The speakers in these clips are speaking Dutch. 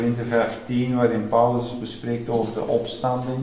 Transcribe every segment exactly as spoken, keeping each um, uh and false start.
Korinthe vijftien, waarin Paulus bespreekt over de opstanding.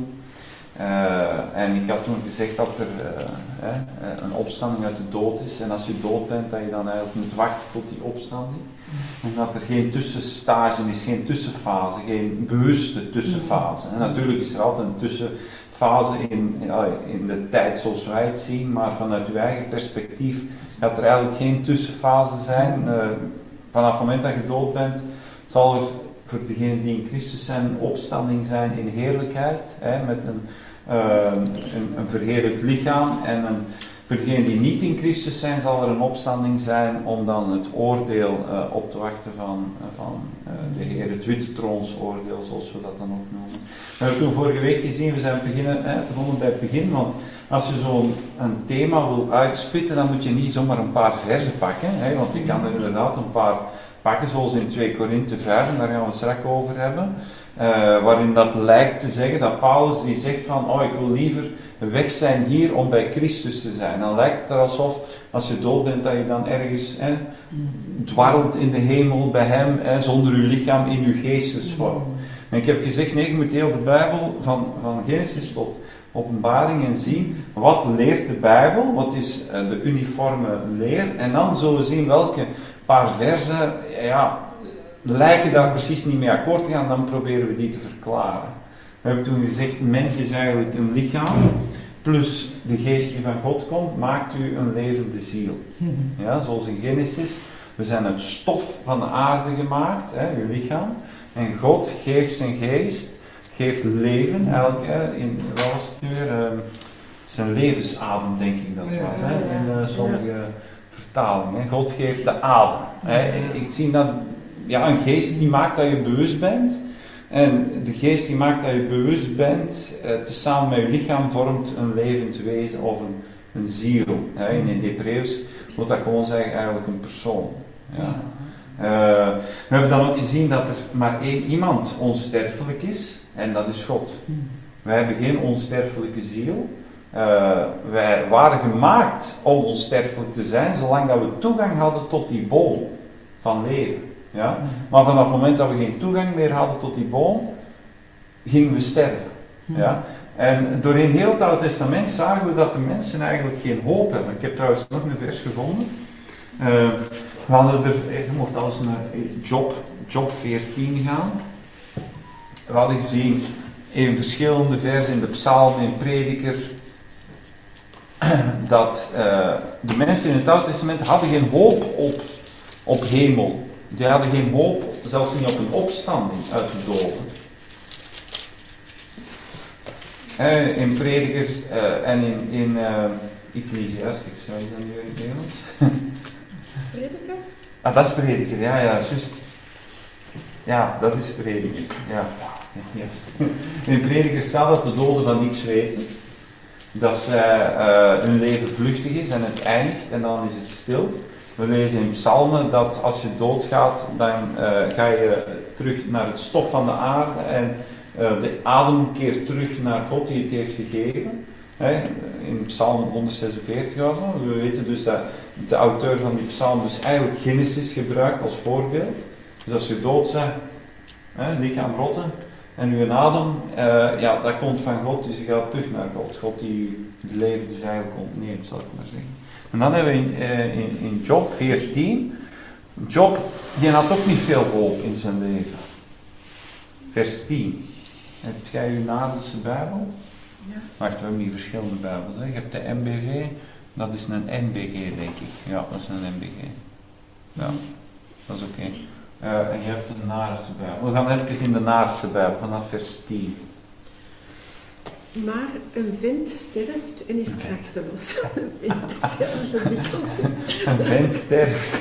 Uh, en ik had toen gezegd dat er uh, uh, een opstanding uit de dood is. En als je dood bent, dat je dan eigenlijk moet wachten tot die opstanding. En dat er geen tussenstage is, geen tussenfase, geen bewuste tussenfase. En natuurlijk is er altijd een tussenfase in, uh, in de tijd zoals wij het zien, maar vanuit uw eigen perspectief gaat er eigenlijk geen tussenfase zijn. Uh, vanaf het moment dat je dood bent, zal er voor degenen die in Christus zijn een opstanding zijn in heerlijkheid, hè, met een, uh, een, een verheerlijkt lichaam. En een, voor degenen die niet in Christus zijn, zal er een opstanding zijn om dan het oordeel uh, op te wachten van, uh, van uh, de Heer, het witte troonsoordeel, zoals we dat dan ook noemen. We hebben toen vorige week gezien, we zijn beginnen, hè, begonnen bij het begin, want als je zo'n een thema wil uitspitten, dan moet je niet zomaar een paar versen pakken, hè, want je kan er inderdaad een paar pakken, zoals in twee Korinthe vijf, en daar gaan we het straks over hebben, uh, waarin dat lijkt te zeggen dat Paulus die zegt van, oh, ik wil liever weg zijn hier om bij Christus te zijn. Dan lijkt het er alsof, als je dood bent, dat je dan ergens hè, dwarrelt in de hemel bij hem, hè, zonder uw lichaam in uw geestesvorm. En ik heb gezegd, nee, je moet heel de Bijbel, van, van Genesis tot Openbaring, en zien, wat leert de Bijbel, wat is uh, de uniforme leer, en dan zullen we zien welke paar versen, ja, lijken daar precies niet mee akkoord te gaan, dan proberen we die te verklaren. We hebben toen gezegd, mens is eigenlijk een lichaam, plus de geest die van God komt, maakt u een levende ziel. Ja, zoals in Genesis, we zijn uit stof van de aarde gemaakt, hè, uw lichaam, en God geeft zijn geest, geeft leven, eigenlijk, hè, in, wat was het nu, uh, zijn levensadem, denk ik dat was, hè, in uh, sommige vertalingen. God geeft de adem. Hè. Ik zie dat, ja, een geest die maakt dat je bewust bent. En de geest die maakt dat je bewust bent, eh, tezamen met je lichaam vormt een levend wezen of een, een ziel. Hè. In het Hebreeuws moet dat gewoon zeggen eigenlijk een persoon. Ja. Uh, we hebben dan ook gezien dat er maar één iemand onsterfelijk is, en dat is God. Wij hebben geen onsterfelijke ziel. Uh, wij waren gemaakt om onsterfelijk te zijn, zolang dat we toegang hadden tot die boom van leven. Ja? Maar vanaf het moment dat we geen toegang meer hadden tot die boom, gingen we sterven. Ja? En doorheen heel het Oude Testament zagen we dat de mensen eigenlijk geen hoop hebben. Ik heb trouwens nog een vers gevonden. Uh, we hadden er, je mocht alles naar Job, Job veertien gaan. We hadden gezien in verschillende versen in de psalmen, in prediker, dat uh, de mensen in het Oude Testament hadden geen hoop op, op hemel. Die hadden geen hoop, zelfs niet op een opstanding uit de doden. Uh, in predikers uh, en in, in uh, Ecclesiastes, zou je dat nu in het Nederlands? Prediker? Ah, dat is prediker, ja, ja, juist. Ja, dat is prediker, ja. Juist. In prediker staat dat de doden van niets weten. Dat zij, uh, hun leven vluchtig is en het eindigt en dan is het stil. We lezen in psalmen dat als je doodgaat, dan uh, ga je terug naar het stof van de aarde en uh, de adem keert terug naar God die het heeft gegeven. Hè? In psalm honderdzesenveertig of zo. We weten dus dat de auteur van die psalm dus eigenlijk Genesis gebruikt als voorbeeld. Dus als je dood bent, hè, lichaam rotten, en uw adem, uh, ja, dat komt van God, dus je gaat terug naar God. God die het leven dus eigenlijk ontneemt, zal ik maar zeggen. En dan hebben we in, uh, in, in Job veertien, Job, die had ook niet veel hoop in zijn leven. Vers tien. Heb jij uw Nadelse Bijbel? Ja. Wacht, we hebben die verschillende Bijbels. Hè. Je hebt de M B V, dat is een N B G, denk ik. Ja, dat is een N B G. Ja, dat is oké. Okay. Uh, en je hebt de Naarse Bijbel. We gaan even in de Naarse Bijbel, vanaf vers tien. Maar een vent sterft en is krachteloos. Een vent sterft, een dikwijls. Een vent sterft.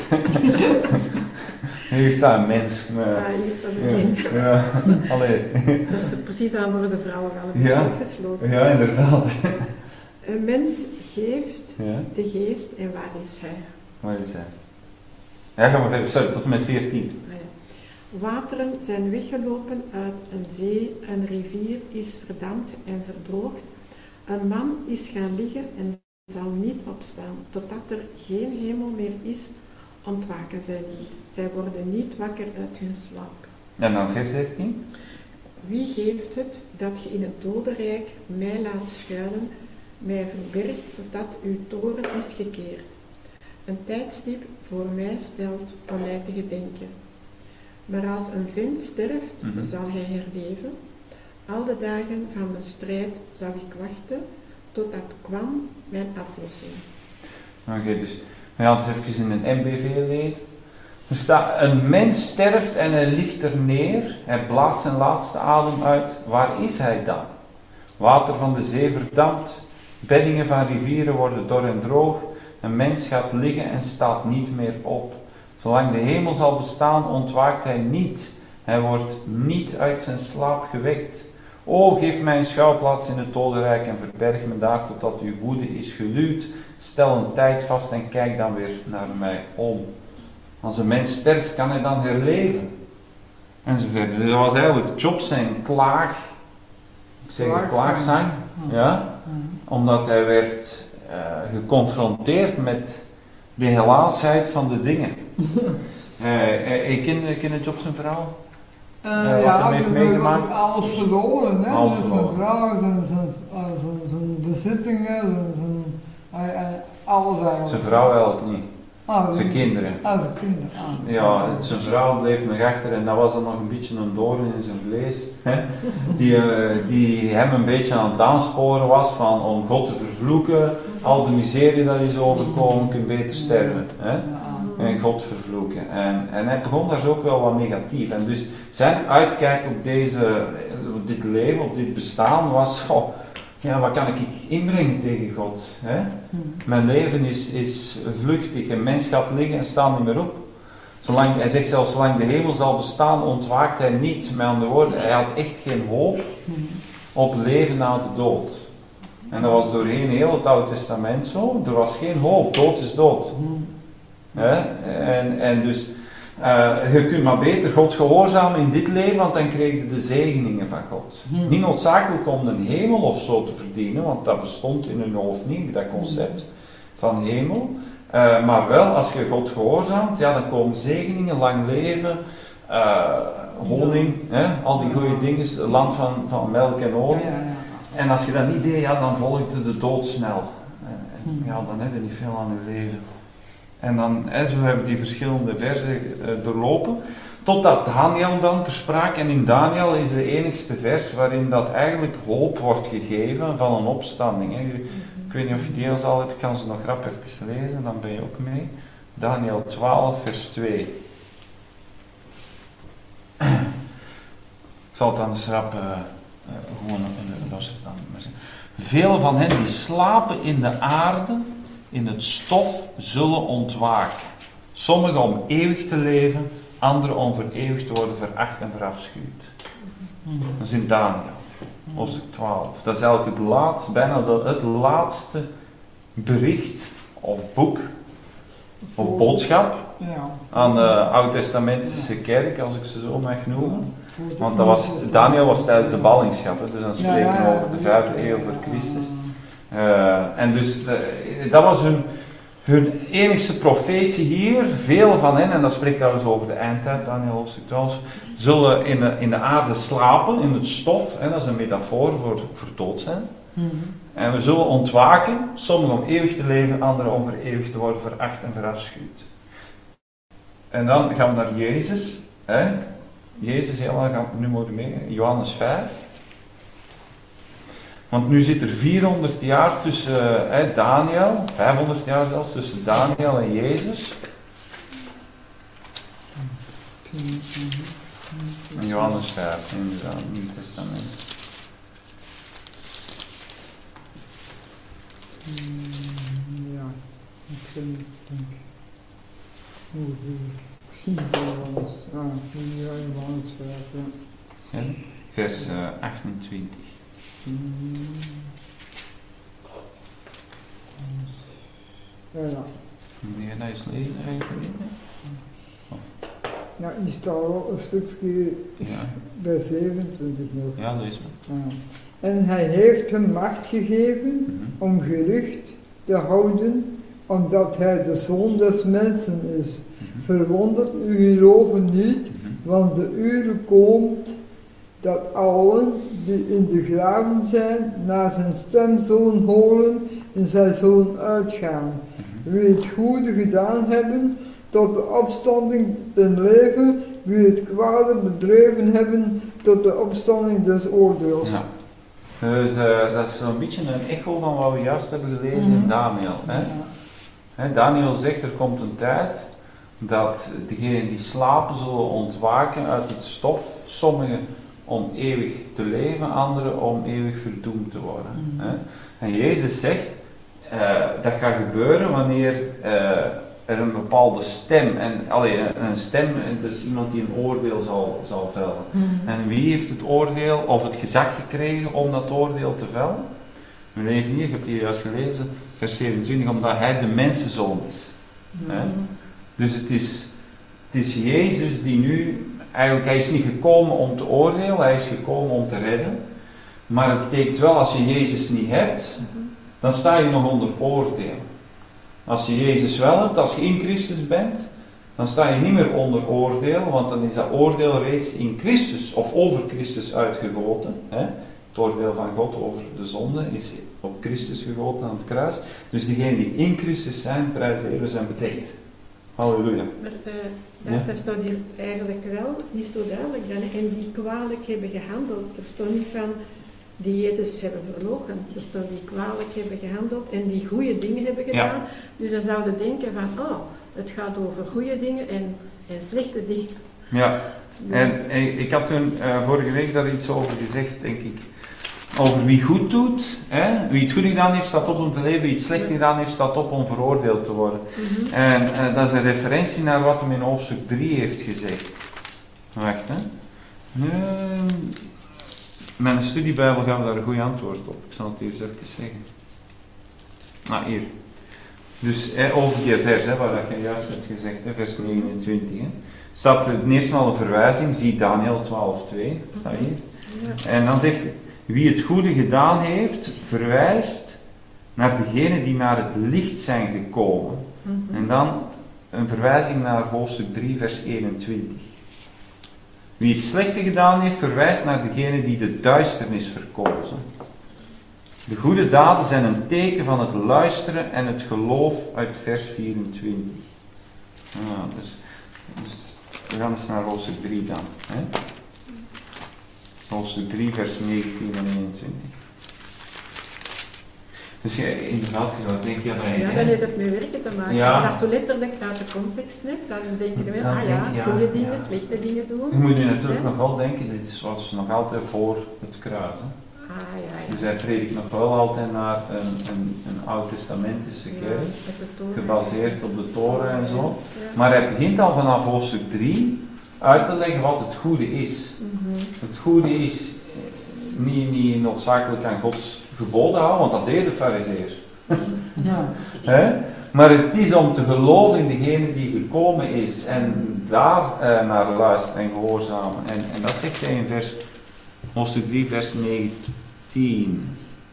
Hier staat een mens. Maar... Ja, hier staat een vent. Ja, ja. Allee. Dat is precies aan voor de vrouwen al een beetje Ja. uitgesloten. Ja, inderdaad. Een mens geeft Ja. de geest en waar is hij? Waar is hij? Ja, gaan we verder. Sorry, tot en met veertien. Wateren zijn weggelopen uit een zee, een rivier is verdampt en verdroogd. Een man is gaan liggen en zal niet opstaan, totdat er geen hemel meer is, ontwaken zij niet. Zij worden niet wakker uit hun slaap. En dan vers dertien. Wie geeft het dat je in het dodenrijk mij laat schuilen, mij verbergt totdat uw toren is gekeerd. Een tijdstip voor mij stelt om mij te gedenken. Maar als een vent sterft, Mm-hmm. zal hij herleven. Al de dagen van mijn strijd zal ik wachten, totdat kwam mijn aflossing. Oké, okay, dus we gaan het even in een M B V lezen. Er staat, een mens sterft en hij ligt er neer, hij blaast zijn laatste adem uit. Waar is hij dan? Water van de zee verdampt, beddingen van rivieren worden dor en droog. Een mens gaat liggen en staat niet meer op. Zolang de hemel zal bestaan, ontwaakt hij niet. Hij wordt niet uit zijn slaap gewekt. O, geef mij een schouwplaats in het dodenrijk en verberg me daar totdat uw woede is geluwd. Stel een tijd vast en kijk dan weer naar mij om. Als een mens sterft, kan hij dan herleven. En zo verder. Dus dat was eigenlijk job zijn klaag. Ik zeg het klaagzang. Ja? Omdat hij werd uh, geconfronteerd met de helaasheid van de dingen. uh, ik ken, ken Job zijn vrouw? Uh, uh, wat ja, hem heeft meegemaakt? Alles verloren, hè? Alles Dus verloren. zijn vrouw, zijn, zijn, zijn, zijn bezittingen, zijn, zijn, uh, alles eigenlijk. Zijn vrouw eigenlijk niet. Ah, zijn kinderen. Ah, zijn kinderen. Ah. Ja, zijn vrouw bleef nog achter en dat was dan nog een beetje een doorn in zijn vlees. Hè? Die, uh, die hem een beetje aan het aansporen was van om God te vervloeken. Al de miserie dat is overkomen, kun je beter sterven. Hè? En God vervloeken. En, en hij begon daar zo ook wel wat negatief. En dus zijn uitkijk op, deze, op dit leven, op dit bestaan was, goh, ja, wat kan ik inbrengen tegen God? Hè? Mijn leven is, is vluchtig. Een mens gaat liggen en staat niet meer op. Zolang, hij zegt zelfs, zolang de hemel zal bestaan, ontwaakt hij niet. Met andere woorden, hij had echt geen hoop op leven na de dood. En dat was doorheen heel het Oude Testament zo. Er was geen hoop. Dood is dood. He? En, en dus, uh, je kunt maar beter God gehoorzamen in dit leven, want dan krijg je de zegeningen van God. Hmm. Niet noodzakelijk om een hemel of zo te verdienen, want dat bestond in hun hoofd niet, dat concept van hemel. Uh, maar wel, als je God gehoorzaamt, ja, dan komen zegeningen, lang leven, uh, honing, he? Al die goede dingen, land van, van melk en olie. Ja, ja, ja. En als je dat niet deed, ja, dan volgde de dood snel. En, ja, dan heb je niet veel aan je leven. En dan, hè, zo hebben we die verschillende versen uh, doorlopen, totdat Daniel dan ter sprake, en in Daniel is de enigste vers waarin dat eigenlijk hoop wordt gegeven van een opstanding. Hè. Ik weet niet of je die al zal hebt, ik kan ze nog rap even lezen, dan ben je ook mee. Daniel twaalf, vers twee. Ik zal het dan dus rap uh, uh, gewoon uh, los dan maar zeggen. Velen van hen die slapen in de aarde, in het stof, zullen ontwaken. Sommigen om eeuwig te leven, anderen om voor eeuwig te worden veracht en verafschuwd. Dat is in Daniel, hoofdstuk twaalf. Dat is eigenlijk het laatste, bijna het laatste bericht of boek of boodschap aan de Oud-testamentische kerk, als ik ze zo mag noemen. Want dat was, Daniel was tijdens de ballingschap, dus dan spreken we over de vijfde eeuw voor Christus. Uh, en dus de, dat was hun, hun enigste profetie hier. Veel van hen, en dat spreekt trouwens over de eindtijd, Daniel hoofdstuk twaalf, zullen in de, in de aarde slapen, in het stof. Hè, dat is een metafoor voor, voor dood zijn. Mm-hmm. En we zullen ontwaken, sommigen om eeuwig te leven, anderen om voor eeuwig te worden veracht en verafschuwd. En dan gaan we naar Jezus. Hè. Jezus, helemaal, gaan we nu moeten mee. Johannes vijf. Want nu zit er vierhonderd jaar tussen uh, Daniel, vijfhonderd jaar zelfs, tussen Daniel en Jezus. En Johannes vijf, inderdaad, het Nieuw Testament. Ja, ik vind het misschien wel ja, Johannes vijf, ja. Vers uh, achtentwintig. Ja, ja. Moet je dat eens lezen eigenlijk? Oh. Ja, hier staat wel een stukje ja. Bij zevenentwintig nog. Ja, lees maar. Ja. En hij heeft hem macht gegeven mm-hmm. om gerucht te houden, omdat hij de zoon des mensen is. Mm-hmm. Verwondert u geloven niet, mm-hmm. Want de uren komt dat allen die in de graven zijn, naar zijn stem zullen horen en zij zullen uitgaan. Wie het goede gedaan hebben, tot de opstanding ten leven, wie het kwade bedreven hebben, tot de opstanding des oordeels. Ja. Dus, uh, dat is zo'n beetje een echo van wat we juist hebben gelezen mm-hmm. in Daniel. Hè? Ja. Hè, Daniel zegt, er komt een tijd dat degenen die slapen zullen ontwaken uit het stof, sommigen om eeuwig te leven, anderen om eeuwig verdoemd te worden. Mm-hmm. Hè? En Jezus zegt, uh, dat gaat gebeuren wanneer uh, er een bepaalde stem, en allee, een stem, dus iemand die een oordeel zal, zal vellen. Mm-hmm. En wie heeft het oordeel of het gezag gekregen om dat oordeel te vellen? We lezen hier, ik heb hier juist gelezen, vers zevenentwintig, omdat hij de mensenzoon is. Mm-hmm. Hè? Dus het is, het is Jezus die nu, eigenlijk, hij is niet gekomen om te oordelen, hij is gekomen om te redden. Maar het betekent wel, als je Jezus niet hebt, dan sta je nog onder oordeel. Als je Jezus wel hebt, als je in Christus bent, dan sta je niet meer onder oordeel, want dan is dat oordeel reeds in Christus, of over Christus uitgegoten. Hè? Het oordeel van God over de zonde is op Christus gegoten aan het kruis. Dus diegenen die in Christus zijn, prijs de Heer, zijn bedekt. Halleluja. Maar uh, dat, ja? dat staat hier eigenlijk wel niet zo duidelijk dan. En die kwalijk hebben gehandeld. Er staat niet van die Jezus hebben verloochend. Er staat die kwalijk hebben gehandeld en die goede dingen hebben gedaan. Ja. Dus dan zouden denken van, oh, het gaat over goede dingen en, en slechte dingen. Ja, en, en ik had toen uh, vorige week daar iets over gezegd, denk ik. Over wie goed doet, hè? Wie het goed gedaan heeft staat op om te leven, wie het slecht gedaan heeft staat op om veroordeeld te worden. Mm-hmm. En uh, dat is een referentie naar wat hem in hoofdstuk drie heeft gezegd. Wacht, hè. Uh, met een studiebijbel gaan we daar een goed antwoord op. Ik zal het hier eens even zeggen. Ah, hier. Dus eh, over die vers, hè, waar je juist hebt gezegd, hè, vers negenentwintig. Hè, staat er eerst al een verwijzing, zie Daniel twaalf twee, staat hier. Ja. En dan zegt hij, wie het goede gedaan heeft, verwijst naar degenen die naar het licht zijn gekomen. Mm-hmm. En dan een verwijzing naar hoofdstuk drie, vers eenentwintig. Wie het slechte gedaan heeft, verwijst naar degenen die de duisternis verkozen. De goede daden zijn een teken van het luisteren en het geloof uit vers vierentwintig. Ah, dus, dus we gaan eens naar hoofdstuk drie dan. Hè? Hoofdstuk drie, vers negentien en eenentwintig. Dus je, inderdaad, je zou denken, ja, dat je... Ja, dan heeft het met werken te maken. Ja. Als je dat zo letterlijk uit de context neemt, dan denk je weer, ah ja, ja, goede dingen, ja. slechte dingen doen. Je moet je natuurlijk ja. nog wel denken, dit was nog altijd voor het kruis. Hè? Ah, ja, ja. Dus hij predikt nog wel altijd naar een, een, een oud-testamentische kerk, ja, gebaseerd op de Toren en zo. Ja. Maar hij begint al vanaf hoofdstuk drie uit te leggen wat het goede is. Mm-hmm. Het goede is niet, niet noodzakelijk aan Gods geboden houden, want dat deden de Farizeeërs. Ja. He? Maar het is om te geloven in degene die gekomen is en daar uh, naar luisteren en gehoorzamen. En, en dat zegt hij in vers, hoofdstuk drie, vers negentien.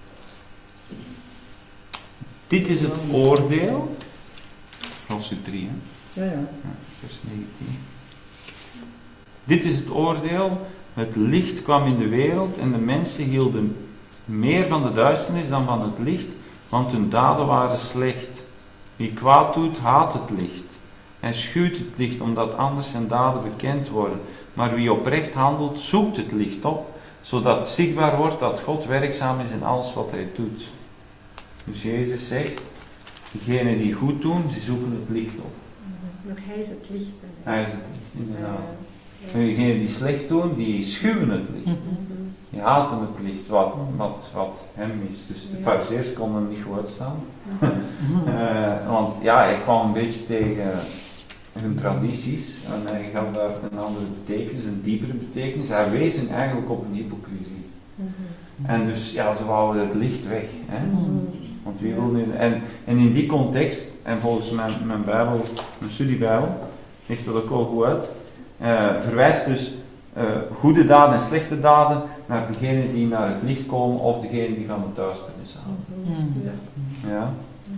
Dit is het oordeel. Hoofdstuk drie, hè? Ja, ja. Ja, vers negentien. Dit is het oordeel. Het licht kwam in de wereld en de mensen hielden meer van de duisternis dan van het licht, want hun daden waren slecht. Wie kwaad doet, haat het licht. Hij schuwt het licht, omdat anders zijn daden bekend worden. Maar wie oprecht handelt, zoekt het licht op, zodat zichtbaar wordt dat God werkzaam is in alles wat hij doet. Dus Jezus zegt, diegenen die goed doen, ze zoeken het licht op. Maar hij is het licht. Hij is het licht, inderdaad. En diegenen die slecht doen, die schuwen het licht. Die haten het licht, wat, wat, wat hem is. Dus de Farizeeërs konden hem niet goed uitstaan. uh, want ja, hij kwam een beetje tegen hun tradities. En hij gaf daar een andere betekenis, een diepere betekenis. Hij wees hen eigenlijk op een hypocrisie. En dus ja, ze wouden het licht weg. Hè? Want wie wil nu... En, en in die context, en volgens mijn, mijn Bijbel, mijn studiebijbel, legt dat ook al goed uit, uh, verwijst dus Uh, goede daden en slechte daden naar degenen die naar het licht komen of degenen die van de duisternis houden. Mm-hmm. Ja.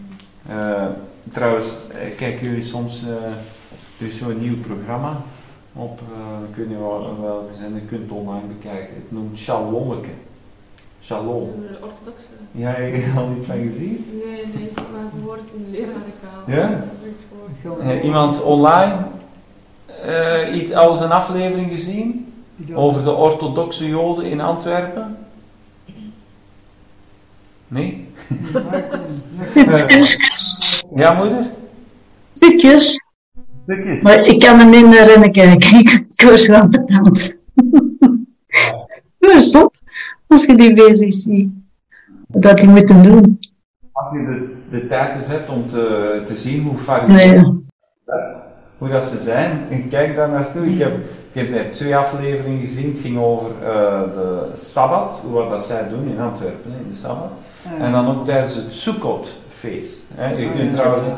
Ja. Uh, trouwens, uh, kijken jullie soms, uh, er is zo'n nieuw programma, Op, uh, ik weet niet wel, welke zijn, je kunt het online bekijken. Het noemt Shalomeke. Shalom. De orthodoxe. Ja, heb je er al niet van gezien? Nee, nee, ik heb maar gehoord in de lerarenkamer. Ja? Zoiets gehoord. Uh, iemand online uh, iets als een aflevering gezien? Over de orthodoxe Joden in Antwerpen? Nee? Stukjes. Ja, moeder? Stukjes. Stukjes. Maar ik kan me niet herinneren, kijk. Ik was wel bedankt. Dus stop, als je die bezig ziet. Dat die moeten doen. Als je de, de tijd dus hebt om te, te zien hoe fariseeën, Nee. hoe dat ze zijn, en kijk daar naartoe. Ik heb, ik heb twee afleveringen gezien, het ging over uh, de Sabbat, hoe wat dat zij doen in Antwerpen, in de Sabbat. Ja. En dan ook tijdens het Sukkot-feest. Hè. Je kunt Ja, trouwens...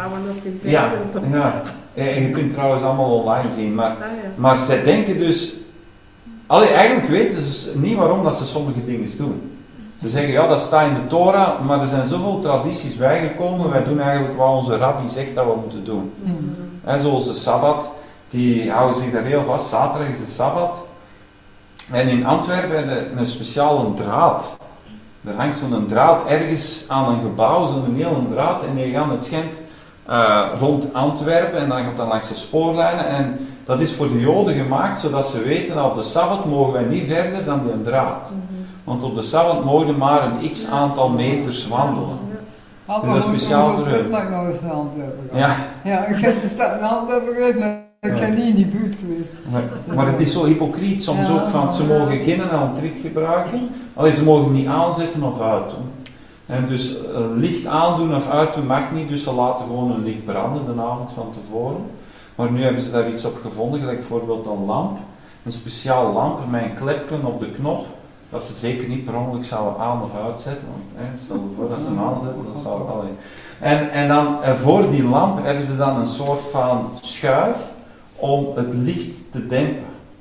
Ja, ja, en je kunt trouwens allemaal online zien, maar, Ah, ja. maar zij denken dus... Allee, eigenlijk weten ze niet waarom dat ze sommige dingen doen. Ze zeggen, ja, dat staat in de Torah, maar er zijn zoveel tradities bijgekomen, wij doen eigenlijk wat onze rabbi zegt dat we moeten doen. Mm. He, zoals de Sabbat, die houden zich daar heel vast, zaterdag is de Sabbat. En in Antwerpen hebben we een speciale draad. Er hangt zo'n draad ergens aan een gebouw, zo'n hele draad, en die gaan het schijnt uh, rond Antwerpen, en dan gaat dat langs de spoorlijnen, en dat is voor de Joden gemaakt, zodat ze weten dat op de Sabbat mogen wij niet verder dan die draad. Want op de Sabbat mogen we maar een x aantal meters wandelen. Ja. Dus dat is speciaal voor hun. Ik nog eens naar Antwerpen gaan. Ja. Ja, ik heb de stad naar Antwerpen geweest, maar ik ben niet in die buurt geweest. Maar, maar het is zo hypocriet soms Ja. ook, van ze mogen geen handtrik gebruiken, alleen ze mogen niet aanzetten of uitdoen. En dus uh, licht aandoen of uitdoen mag niet, dus ze laten gewoon een licht branden de avond van tevoren. Maar nu hebben ze daar iets op gevonden, gelijk bijvoorbeeld een lamp, een speciaal lamp met een klepje op de knop, dat ze zeker niet per ongeluk zouden aan- of uitzetten. Want, hè, stel je voor dat ze hem aanzetten, dan zou het alleen. En, en dan uh, voor die lamp hebben ze dan een soort van schuif om het licht te dempen.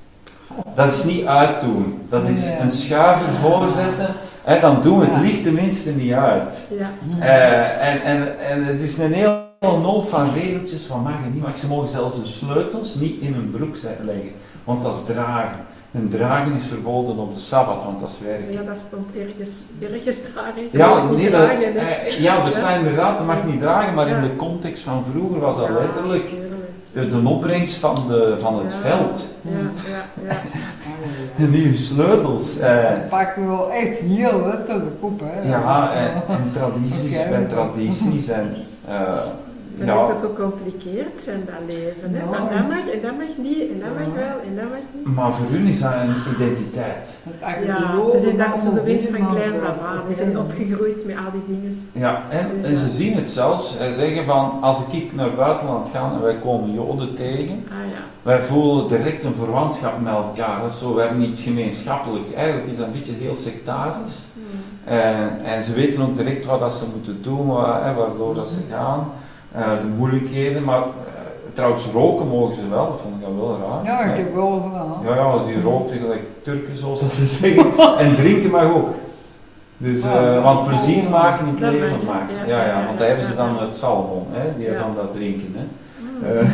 Dat is niet uitdoen, dat is een schuif ervoor zetten. En dan doen we het licht tenminste niet uit. Ja. Uh, en, en, en het is een heel nul van regeltjes van mag en niet mag. Ze mogen zelfs hun sleutels niet in hun broek leggen, want dat is dragen. En dragen is verboden op de Sabbat, want dat is werk. Ja, dat stond ergens, ergens daar. Ja, nee, dat, dragen, hè. eh, ja, er zijn inderdaad, dat mag niet dragen, maar Ja. in de context van vroeger was dat Ja, letterlijk tuurlijk. uh, de opbrengst van, de, van het Ja. veld. Ja, ja, ja. En die hun sleutels. eh, Dat pakt me wel echt heel letterlijk op, hè. Ja, Dat is, en, uh, en tradities Oké. bij tradities en uh, Dat ja, moet toch gecompliceerd zijn, dat leven. Hè? Ja. Maar dat mag, en dat mag niet, en dat mag wel, en dat mag niet. maar voor hun is dat een identiteit. het eigenlijk Ja, geloven ze zijn daar zo allemaal gewend zien, van maar- kleins af aan. Ze zijn opgegroeid met al die dingen. Ja, en, en ze zien het zelfs. Ze zeggen van, als ik naar het buitenland ga en wij komen Joden tegen, Ah ja. wij voelen direct een verwantschap met elkaar. Dat is zo, we hebben iets gemeenschappelijk. Eigenlijk is dat een beetje heel sectarisch. Hmm. En, en ze weten ook direct wat dat ze moeten doen, waar, hè, waardoor dat ze gaan. Uh, de moeilijkheden, maar uh, trouwens roken mogen ze wel, dat vond ik dan wel raar. Ja, ik Nee. heb wel gedaan. Ja, ja, die rookten gelijk Turken, zoals dat ze zeggen. En drinken mag ook. Dus, uh, Ja, want plezier maken niet dat leven mag, maken. ja. Ja, ja, want daar hebben ze dan Ja. het Salomon, hè, die Ja. van dat drinken. Hè. Hmm. Uh,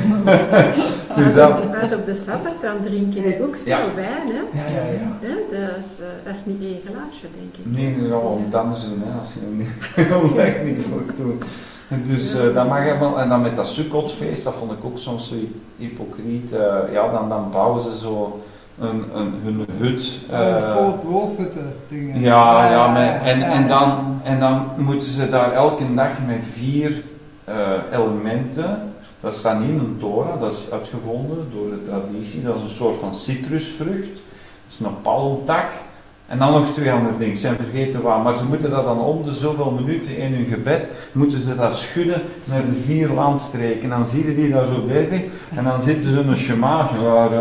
dus dat... Uit op de Sabbat dan drinken we ook veel Ja. wijn. Hè? Ja, ja, ja. Hè, dat, is, uh, dat is niet één glaasje, denk ik. Nee, nu gaan we om het anders doen, hè, als je er niet echt niet voor doen. Dus uh, dat mag helemaal, en dan met dat Sukkotfeest, dat vond ik ook soms zo hypocriet. Uh, ja, dan, dan bouwen ze zo een, een, hun hut. Uh, Ja, een soort roofhutten dingen. ja, ja, met, en, ja. en, dan, en dan moeten ze daar elke dag met vier uh, elementen. Dat staat niet in een Torah, dat is uitgevonden door de traditie. Dat is een soort van citrusvrucht. Dat is een palmtak. En dan nog twee andere dingen, ik zijn vergeten waar, maar ze moeten dat dan om de zoveel minuten in hun gebed, moeten ze dat schudden naar de vier landstreken. En dan zie je die daar zo bezig, en dan zitten ze in een schemage,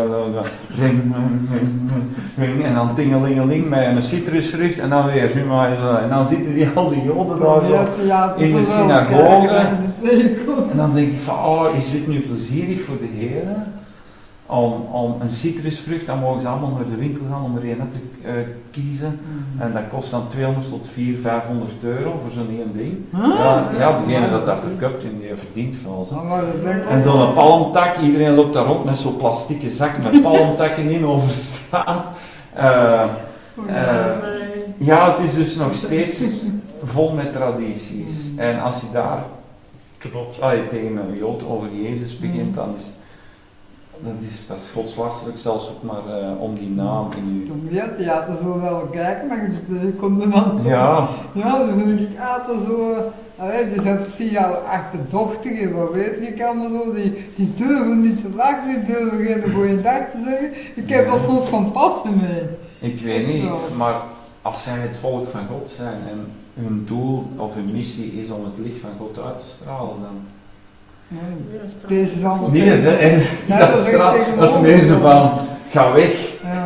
en dan tingelingeling met een citrusvrucht, en dan weer, en dan zitten die al die joden daar zo in de synagoge. En dan denk ik van, oh, is dit nu plezierig voor de Heer? om, om een citrusvrucht, dan mogen ze allemaal naar de winkel gaan om er een te uh, kiezen. Mhm. En dat kost dan tweehonderd tot vierhonderd, vijfhonderd euro voor zo'n één ding. Huh? Ja, ja, degene dat dat verkoopt, die verdient veel. Zo. Ah, maar dat denk ik En ook zo'n wel. palmtak, iedereen loopt daar rond met zo'n plastieke zak met palmtakken in over straat. Uh, uh, ja, het is dus nog steeds vol met tradities. En als je daar trots, allee, tegen een Jood over Jezus begint, dan is dat is, dat is godslastelijk, zelfs ook maar uh, om die naam in u. Toen ja, theater zo wel kijken, maar ik kom er dan. Ja. Ja, dan vind ik altijd zo. Allee, dus heb zie je al achterdochtigen, wat weet ik allemaal zo, die, die durven niet te lachen, die durven geen goeie dag te zeggen. Ik heb wel soort van passen mee. Ik weet niet, maar als zij het volk van God zijn en hun doel of hun missie is om het licht van God uit te stralen, dan... Nee. Deze is allemaal Nee, tegen- dat, en, Ja, dat, dat is straalt, echt dat is meer zo van, ga weg. Ja.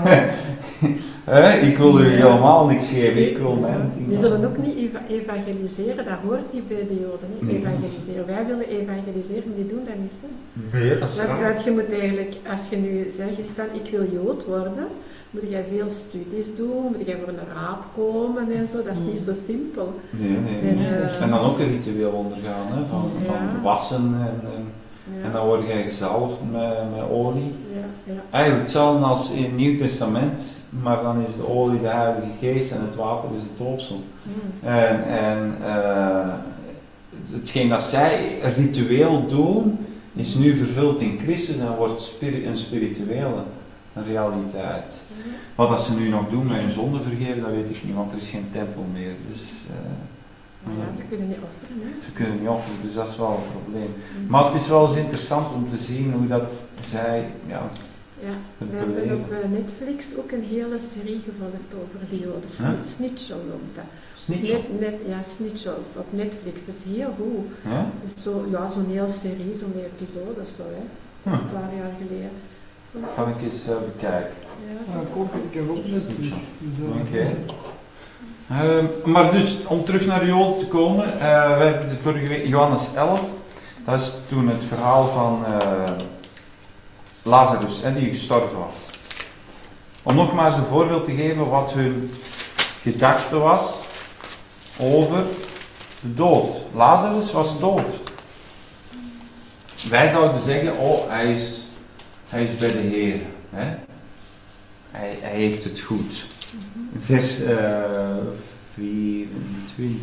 He, ik wil u helemaal niks geven, ik wil mijn ding. Die zullen ook niet eva- evangeliseren, dat hoort niet bij de Joden. Hè? Nee. Evangeliseren. Wij willen evangeliseren, die doen dat niet. Hè? Nee, dat is Want, raar. want je moet eigenlijk, als je nu zegt van ik wil Jood worden, moet jij veel studies doen, moet jij voor een raad komen en zo, dat is niet zo simpel. Nee, nee, En, nee. eh, En dan ook een ritueel ondergaan, hè, van, Ja. van wassen en, en, Ja, en dan word jij gezalfd met, met olie. ja, ja. Eigenlijk hetzelfde als in het Nieuw Testament, maar dan is de olie de Heilige Geest en het water is het doopsel. Mm. En, en uh, hetgeen dat zij ritueel doen, is nu vervuld in Christus en wordt spiri- een spirituele realiteit. Mm. Wat dat ze nu nog doen met hun zonde vergeven, dat weet ik niet, want er is geen tempel meer. Dus, uh, Maar ja, ze kunnen niet offeren. Hè? ze kunnen niet offeren, dus dat is wel een probleem. Mm. Maar het is wel eens interessant om te zien hoe dat zij ja, Ja, het we hebben beleven. op eh, Netflix ook een hele serie gevolgd over die Joden. Huh? Sni- Snitchel noemt dat. Snitchel. Net, net, ja, Snitchel op Netflix. Dat is heel goed. Ja? Dat is zo, ja, zo'n hele serie, zo'n episode of zo, hè. Huh. Een paar jaar geleden. Ga ik eens uh, bekijken. Ja. Ja, ik ook, ik heb ook net iets. Dus, uh, Oké. Uh, maar dus, om terug naar Jood te komen, uh, we hebben de vorige week Johannes elf, dat is toen het verhaal van uh, Lazarus, hè, die gestorven was. Om nog maar eens een voorbeeld te geven wat hun gedachte was over de dood. Lazarus was dood. Wij zouden zeggen, oh, hij is, hij is bij de Heer. Hè? Hij, hij heeft het goed. Vers uh, vierentwintig.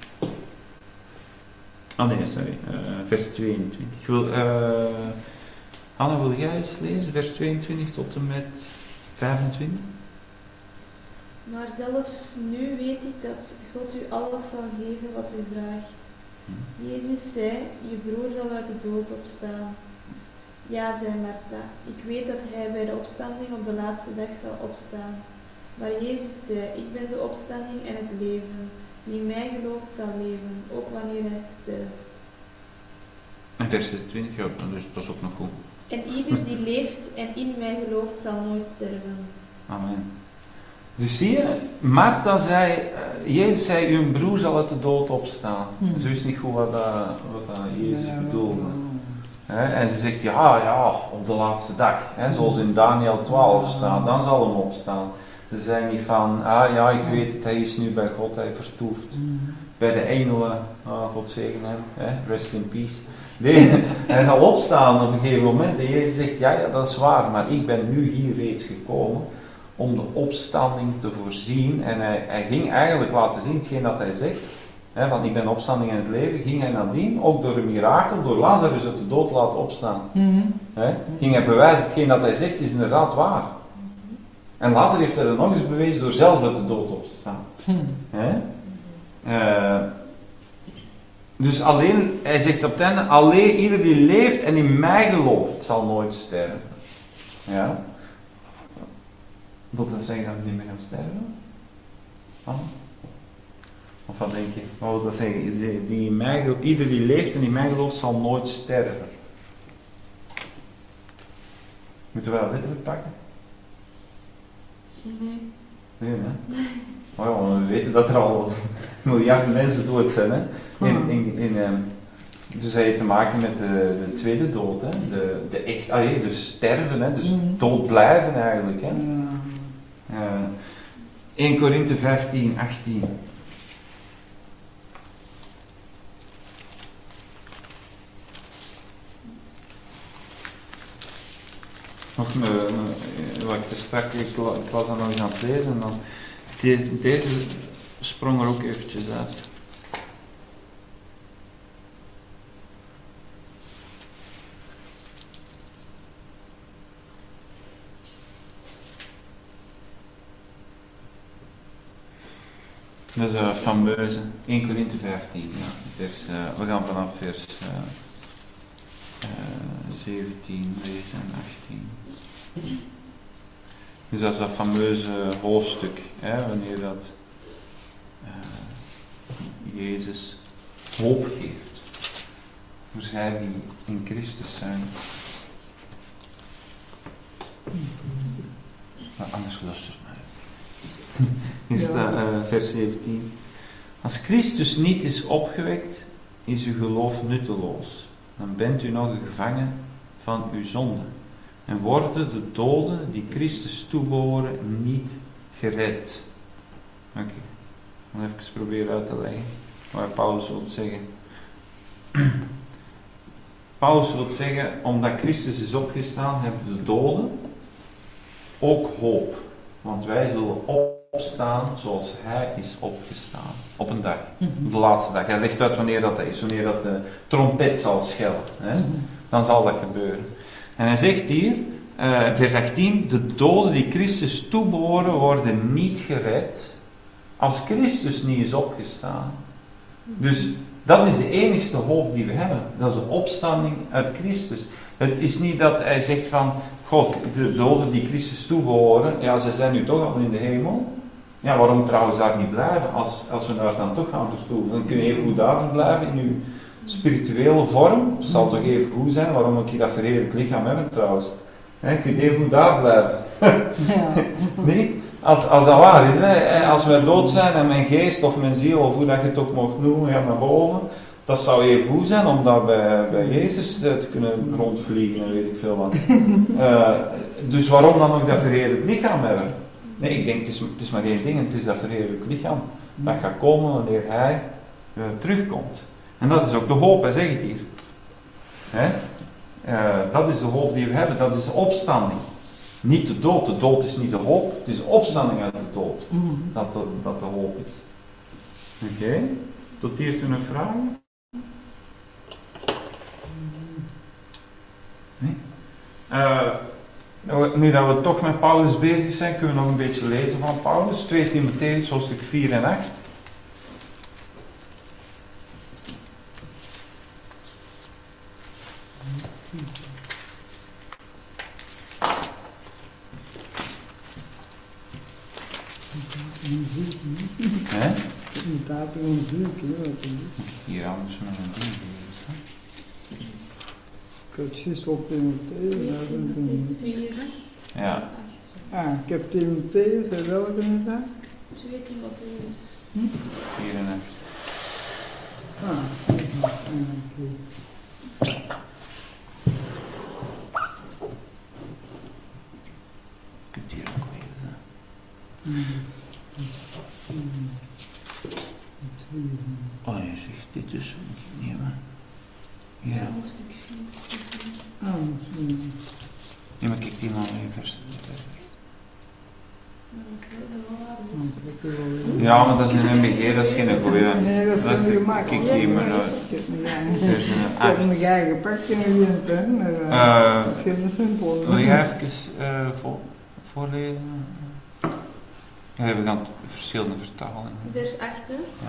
Ah nee, sorry. Uh, vers tweeëntwintig. Ik wil, uh, Anne, wil jij eens lezen? Vers tweeëntwintig tot en met vijfentwintig? Maar zelfs nu weet ik dat God u alles zal geven wat u vraagt. Jezus zei, je broer zal uit de dood opstaan. Ja, zei Martha, ik weet dat hij bij de opstanding op de laatste dag zal opstaan. Maar Jezus zei, ik ben de opstanding en het leven. Wie in mij gelooft zal leven, ook wanneer hij sterft. En vers zesentwintig, ja, dus dat is ook nog goed. En ieder die leeft en in mij gelooft zal nooit sterven. Amen. Dus zie je, Martha zei, uh, Jezus zei, uw broer zal uit de dood opstaan. Hmm. Ze wist niet goed wat, dat, wat dat Jezus ja, bedoelde. wel, He, en ze zegt, ja, ja, op de laatste dag. He, zoals in Daniel twaalf staat, dan zal hem opstaan. Ze zei niet van, ah ja, ik weet het, hij is nu bij God, hij vertoeft. Mm. Bij de engelen, oh, God zegen hem, he, rest in peace. Nee, hij zal opstaan op een gegeven moment. En Jezus zegt, ja, ja, dat is waar, maar ik ben nu hier reeds gekomen om de opstanding te voorzien. En hij, hij ging eigenlijk laten zien, hetgeen dat hij zegt, hè, van ik ben opstanding in het leven, ging hij nadien, ook door een mirakel, door Lazarus uit de dood laten opstaan. Mm. Hè, ging hij bewijzen, hetgeen dat hij zegt is inderdaad waar. En later heeft hij dat nog eens bewezen door zelf uit de dood op te staan. Mm. Hè? Uh, dus alleen, hij zegt op het einde, alleen ieder die leeft en in mij gelooft, zal nooit sterven. Ja? Wil dat zeggen dat we niet meer gaan sterven? Ah. Of wat denk je? Wat wil dat zeggen? Die in mij gelooft, ieder die leeft en in mij gelooft, zal nooit sterven. Moeten we dat letterlijk pakken? Nee. Nee, hè? Oh ja, we weten dat er al miljarden mensen dood zijn, hè? In, in, in, um, Dus dat heeft te maken met de, de tweede dood, hè? De, de echt, ah, nee, dus sterven, hè? Dus Mhm. dood blijven eigenlijk. Hè? Ja. Uh, eerste Korinthe vijftien, achttien. Nog een, een, wat ik te strak, ik, ik was dan nog eens aan het lezen en dan, de, deze sprong er ook eventjes uit. Dat is een fameuze, eerste Korinthe vijftien, ja. Vers, uh, we gaan vanaf vers uh, uh, zeventien lezen en achttien. Dus dat is dat fameuze hoofdstuk, hè, wanneer dat uh, Jezus hoop geeft voor zij die in Christus zijn. Maar anders luister maar. Is dat uh, vers zeventien. Als Christus niet is opgewekt, is uw geloof nutteloos. Dan bent u nog een gevangen van uw zonde. En worden de doden die Christus toebehoren niet gered. Oké, okay. Ik ga even proberen uit te leggen wat Paulus wil zeggen. Paulus wil zeggen, omdat Christus is opgestaan, hebben de doden ook hoop. Want wij zullen opstaan zoals hij is opgestaan. Op een dag. Op de laatste dag. Hij legt uit wanneer dat is. Wanneer dat de trompet zal schellen. Hè? Dan zal dat gebeuren. En hij zegt hier, uh, vers achttien, de doden die Christus toebehoren worden niet gered als Christus niet is opgestaan. Dus dat is de enigste hoop die we hebben. Dat is de opstanding uit Christus. Het is niet dat hij zegt van, God, de doden die Christus toebehoren, ja, ze zijn nu toch al in de hemel. Ja, waarom trouwens daar niet blijven? Als, als we daar dan toch gaan vertoeven, dan kun je even goed daar verblijven in uw spirituele vorm. Dat zal toch even goed zijn, waarom moet je dat verheerlijk lichaam hebben trouwens? He, je kunt even goed daar blijven. Ja. Nee? Als, als dat waar is, hè? Als wij dood zijn en mijn geest of mijn ziel, of hoe dat je het ook mocht noemen, gaat naar boven. Dat zou even goed zijn om dat bij, bij Jezus te kunnen rondvliegen en weet ik veel wat. Uh, dus waarom dan nog dat verheerlijk lichaam hebben? Nee, ik denk het is, het is maar één ding, het is dat verheerlijk lichaam. Dat gaat komen wanneer hij uh, terugkomt. En dat is ook de hoop, hij zegt het hier. Hè? Uh, dat is de hoop die we hebben, dat is de opstanding. Niet de dood, de dood is niet de hoop, het is de opstanding uit de dood dat de, dat de hoop is. Oké, okay. Tot hier toen een vraag? Nee? Uh, nu dat we toch met Paulus bezig zijn, kunnen we nog een beetje lezen van Paulus. twee Timotheus, hoofdstuk vier en acht. Hè? Inderdaad, een ziek, hè, wat is het? Hier anders met een ding geweest. Ik had juist op Timotheus, daar ben ik niet. vier, Ja. Ah, ik heb Timotheus, en welke is dat? twee Timotheus. vier en acht. Ah, oké. Ik heb het hier ook weer. Oh, je zegt dit is niet meer. Ja. Ja, hoofdstuk vier. Ah, misschien. Ja, maar kijk die man even vers. Ja, maar dat is een M B G, dat is geen goeie. Nee, dat is niet gemakkelijk. Kijk hier maar uit. Ik heb mijn Vers eigen- ik heb mijn eigen gepakt en weer een pen, maar Uh, dat is geen simpel. Wil jij even uh, voor, voorlezen? Ja, we gaan verschillende vertalingen. Vers acht. Ja.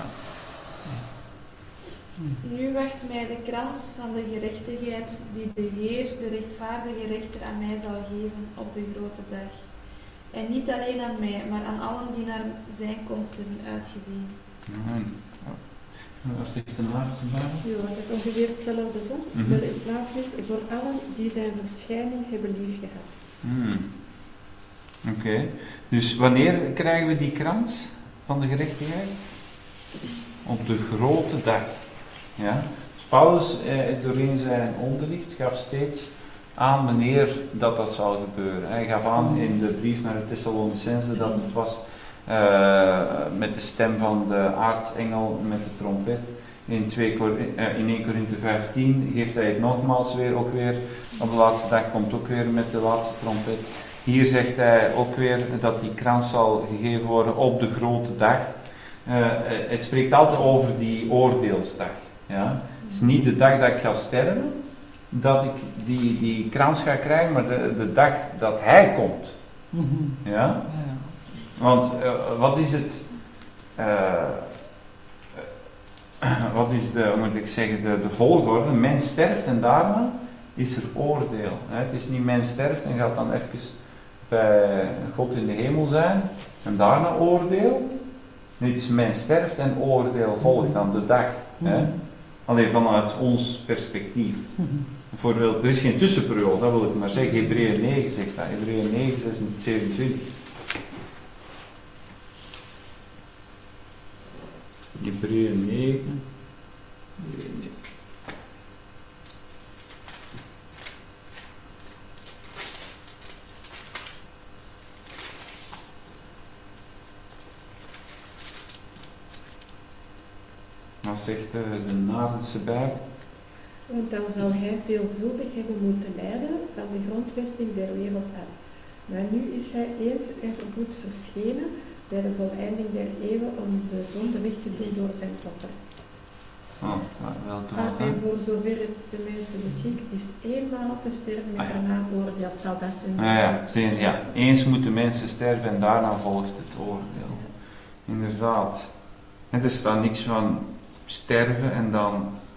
Nu wacht mij de krans van de gerechtigheid die de Heer, de rechtvaardige rechter, aan mij zal geven op de grote dag. En niet alleen aan mij, maar aan allen die naar zijn komst hebben uitgezien. Nee. Waar zit de laatste bij? Ja, dat is ongeveer hetzelfde zo. Mhm. Maar in plaats is voor allen die zijn verschijning hebben liefgehad. Hmm. Oké. Okay. Dus wanneer krijgen we die krans van de gerechtigheid? Op de grote dag. Ja? Dus Paulus, eh, doorheen zijn onderricht, gaf steeds aan wanneer dat dat zou gebeuren. Hij gaf aan in de brief naar de Thessalonicenzen dat het was uh, met de stem van de aartsengel met de trompet. In, twee, uh, in eerste Korinthe vijftien geeft hij het nogmaals weer, ook weer op de laatste dag komt ook weer met de laatste trompet. Hier zegt hij ook weer dat die krans zal gegeven worden op de grote dag. Uh, het spreekt altijd over die oordeelsdag. Ja? Het is niet de dag dat ik ga sterven, dat ik die, die krans ga krijgen, maar de, de dag dat hij komt. Mm-hmm. Ja? Want uh, wat is het... Uh, uh, wat is de, hoe moet ik zeggen, de, de volgorde? Mens sterft en daarna is er oordeel. Hè? Het is niet mens sterft en gaat dan even bij God in de hemel zijn en daarna oordeel. Nee, het is mens sterft en oordeel volgt dan de dag. Hè? Alleen vanuit ons perspectief. Bijvoorbeeld, er is geen tussenperiode, dat wil ik maar zeggen. Hebreeën negen zegt dat. Hebreeën negen, zesentwintig, zevenentwintig. Hebreeën negen. Nou zegt de, de Naardense Bijbel. Want dan zou hij veelvuldig hebben moeten lijden van de grondvesting der wereld af. Maar nu is hij eens en voorgoed verschenen bij de voleinding der eeuwen om de zonde weg te doen door zijn offer. Oh, welke was Ah, dat? en voor zover het de mensen beschikt is eenmaal te sterven en Ah, ja. daarna oordeelt, zal dat zijn. Ja, ja, zie je, ja, eens moeten mensen sterven en daarna volgt het oordeel. Inderdaad. En er staat niks van sterven en dan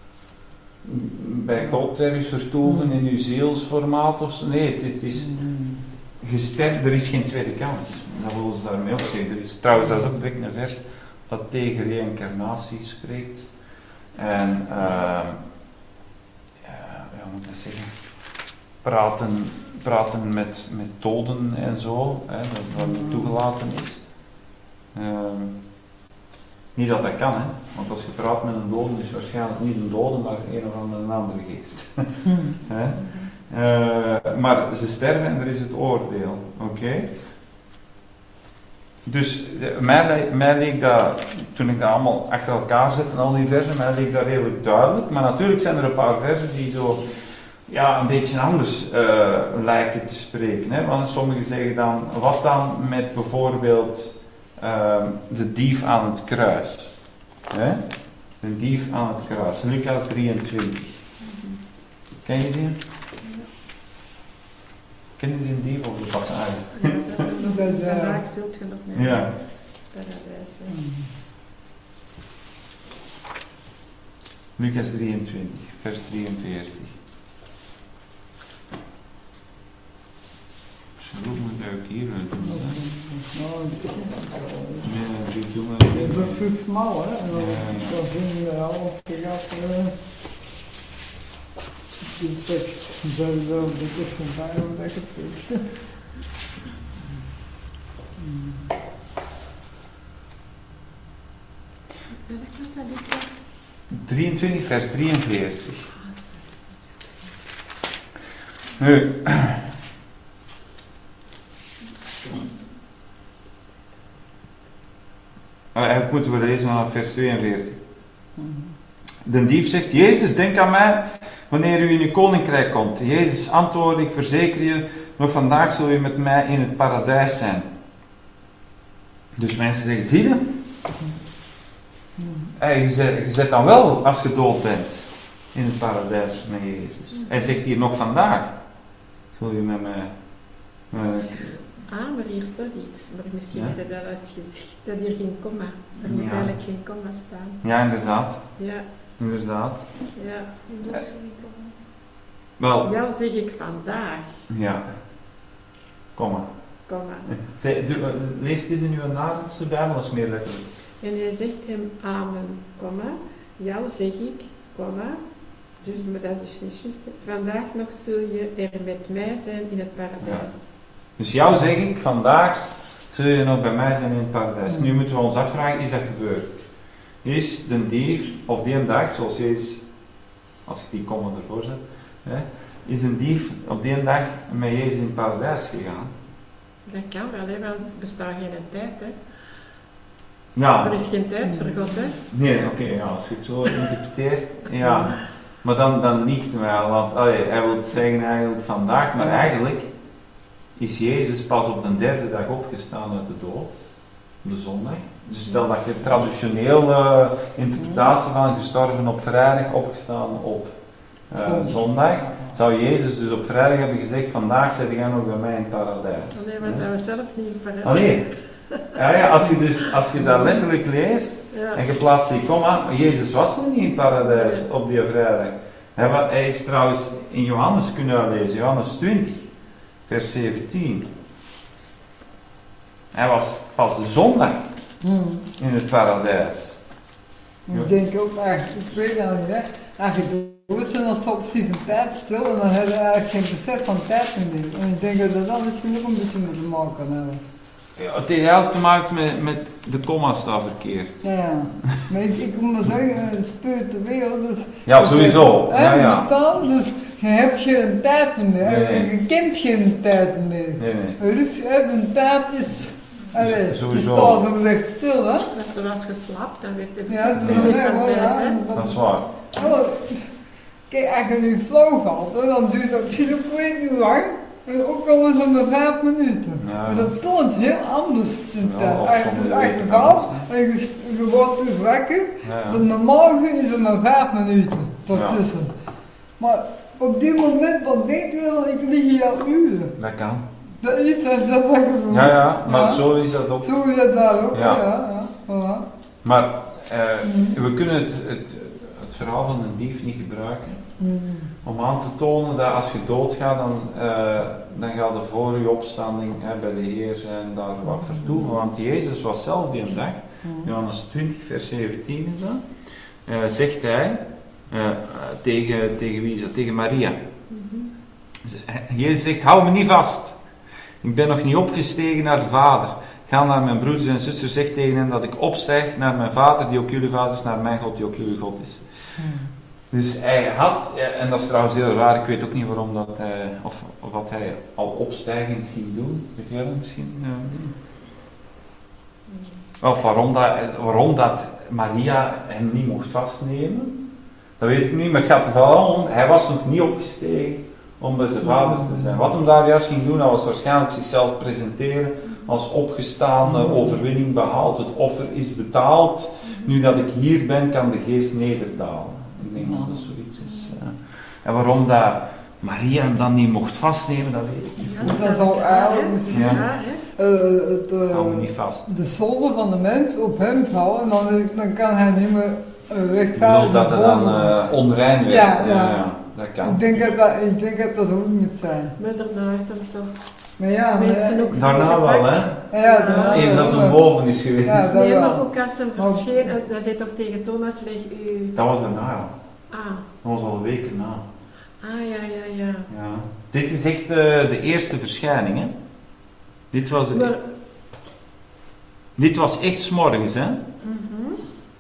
bij God ergens vertoeven in uw zielsformaat of zo. Nee, het is, het is gesterft, er is geen tweede kans. Dat willen ze daarmee ook zeggen. Er is trouwens, dat is ook direct een vers dat tegen reïncarnatie spreekt. En, uh, ja, hoe moet ik dat zeggen? Praten, praten met, met doden en zo, hè, dat dat niet toegelaten is. Uh, Niet dat dat kan, hè? Want als je praat met een dode, is het waarschijnlijk niet een dode, maar een of andere, een andere geest. Hè? Uh, maar ze sterven en er is het oordeel. Oké? Okay? Dus mij, mij leek dat, toen ik dat allemaal achter elkaar zette, al die versen, mij leek dat redelijk duidelijk. Maar natuurlijk zijn er een paar versen die zo ja, een beetje anders uh, lijken te spreken. Hè? Want sommigen zeggen dan, wat dan met bijvoorbeeld Uh, de dief aan het kruis. Hè? De dief aan het kruis. Lucas drieëntwintig. Ken je die? Ken je die dief of de passage? Ja, dat, dat, dat, vandaag zult je nog meer ja. paradijs zijn. Lucas drieëntwintig, vers drieënveertig. Hoe moet ik ook hier doen? Ja, die doen we. Het is ook zo smal, hè? En dan, ja. Dan vinden we alles te gaan. Die tekst, dat is wel een beetje van hoe dat je het weet. drieëntwintig, vers drieënveertig. Nu. Eigenlijk moeten we lezen vanaf vers tweeënveertig. De dief zegt, Jezus, denk aan mij wanneer u in uw koninkrijk komt. Jezus antwoordde, ik verzeker je, nog vandaag zul je met mij in het paradijs zijn. Dus mensen zeggen, zie je? Hey, je, zet, je zet dan wel, als je dood bent, in het paradijs met Jezus. Hij zegt hier, nog vandaag zul je met mij... Uh, Ah, maar hier staat iets. Maar misschien ja? heb je dat eens gezegd, dat hier geen komma. Er moet Ja. eigenlijk geen komma staan. Ja, inderdaad. Ja. Inderdaad. Ja. Dat is zo. Wel. Jou zeg ik vandaag. Ja. Kom maar. Komma. Zij, doe, lees dit in uw Naardense Bijbel, dat is meer letterlijk. En hij zegt hem amen, komma. Jou zeg ik, komma. Dus, maar dat is dus niet juist. Vandaag nog zul je er met mij zijn in het paradijs. Ja. Dus jou zeg ik, vandaag zul je nog bij mij zijn in het paradijs. Nu moeten we ons afvragen, is dat gebeurd? Is de dief op die dag, zoals Jezus als ik die komma ervoor zet, hè, is een dief op die dag met Jezus in het paradijs gegaan. Dat kan wel, hè, want er bestaat geen tijd. Hè. Ja. Er is geen tijd voor God. Hè. Nee, oké, okay, ja, als je het zo interpreteert, ja. Maar dan, dan liegt hij wel, want allee, hij wil zeggen eigenlijk vandaag, maar eigenlijk is Jezus pas op de derde dag opgestaan uit de dood, op de zondag. Dus stel dat je traditionele interpretatie van gestorven op vrijdag, opgestaan op uh, zondag, zou Jezus dus op vrijdag hebben gezegd, vandaag zit jij nog bij mij in het paradijs. Nee, want hij was zelf niet in het paradijs. Allee. Ja, ja, als je dus, als je dat letterlijk leest, ja. En je plaatst die komma, Jezus was nog niet in het paradijs op die vrijdag. Hij, hij is trouwens in Johannes kunnen lezen, Johannes twintig, vers zeventien. Hij was pas de zondag hmm. in het paradijs. Ik denk ook eigenlijk, ik weet dat niet, hè. Als je dood bent, dan stopt precies een tijd stil en dan heb je eigenlijk geen besef van tijd meer. En ik denk dat dat dan misschien ook een beetje met te maken kan hebben. Ja, het heeft eigenlijk te maken met, met de komma staat verkeerd. Ja, maar ik, ik moet maar zeggen, een spiritueel, dus... Ja, sowieso. Hè, ja, ja. bestaan, dus je hebt geen tijd meer, nee, nee. Je kent geen tijd meer. Nee, nee. Dus je hebt een tijd is... Allee, het sowieso. staat zo gezegd stil, hè? Dat is zoals geslapt, dan weet je ja, het is niet ja, van ja, tijd, hè. Dat is waar. Oh, kijk, als je nu flauw valt, dan duurt dat misschien ook weet niet lang. En ook al is het maar vijf minuten. Ja. Maar dat toont heel anders in Ja, tijd. Als je echt valt en je, je wordt dus wakker, ja, dan normaal gezien is het maar vijf minuten ertussen. Ja. Maar op die moment dan denk je wel, ik lig hier al uren. Dat kan. Dat is dat, dat wat je Ja, ja, maar ja. Zo is dat ook. Zo is dat daar ook, ja. Ja. ja, ja. Maar uh, mm. we kunnen het, het, het verhaal van een dief niet gebruiken. Mm. Om aan te tonen dat als je doodgaat, dan, uh, dan gaat er voor je opstanding hè, bij de Heer zijn daar wat vertoeven. Want Jezus was zelf die dag, Johannes twintig, vers zeventien is dat, uh, zegt hij uh, tegen, tegen wie is dat? Tegen Maria. Mm-hmm. Jezus zegt, hou me niet vast. Ik ben nog niet opgestegen naar de Vader. Ga naar mijn broeders en zusters, zeg tegen hen dat ik opstijg naar mijn Vader, die ook jullie Vader is, naar mijn God, die ook jullie God is. Mm. Dus hij had, en dat is trouwens heel raar, ik weet ook niet waarom dat hij, of, of wat hij al opstijgend ging doen. Weet jij dat misschien? Uh, of waarom dat, waarom dat Maria hem niet mocht vastnemen, dat weet ik niet, maar het gaat er vooral om, hij was nog niet opgestegen om bij zijn vaders te zijn. Wat hem daar juist ging doen, dat was waarschijnlijk zichzelf presenteren als opgestaande, overwinning behaald, het offer is betaald, nu dat ik hier ben, kan de geest nederdalen. Ik denk dat het zoiets is. Uh. En waarom dat Maria hem dan niet mocht vastnemen, dat weet ik niet. Ja, dat, dat is al eigenlijk misschien ja. uh, het, uh, hou me niet vast. De zonde van de mens op hem vallen en dan, dan kan hij niet meer uh, rechtvaardig. Ik bedoel dat hij dan uh, onrein werd. Ja, ja. Ja, ja, dat kan. Ik denk dat dat, ik denk dat, dat ook moet zijn. Maar daarna heeft hem toch... Maar ja, mensen maar, ook daarna wel, hè? Ja, daarna Even dat hem boven is geweest. Ja, nee, wel. maar ook als hem verscheen, en dat zei toch tegen Thomas, leg u... Dat was daarna, ja. Ah. Dat was al een week na. Ah, ja, ja, ja. ja. Dit is echt uh, de eerste verschijning, hè? Dit was... Maar... Dit was echt 's morgens, hè? Mm-hmm.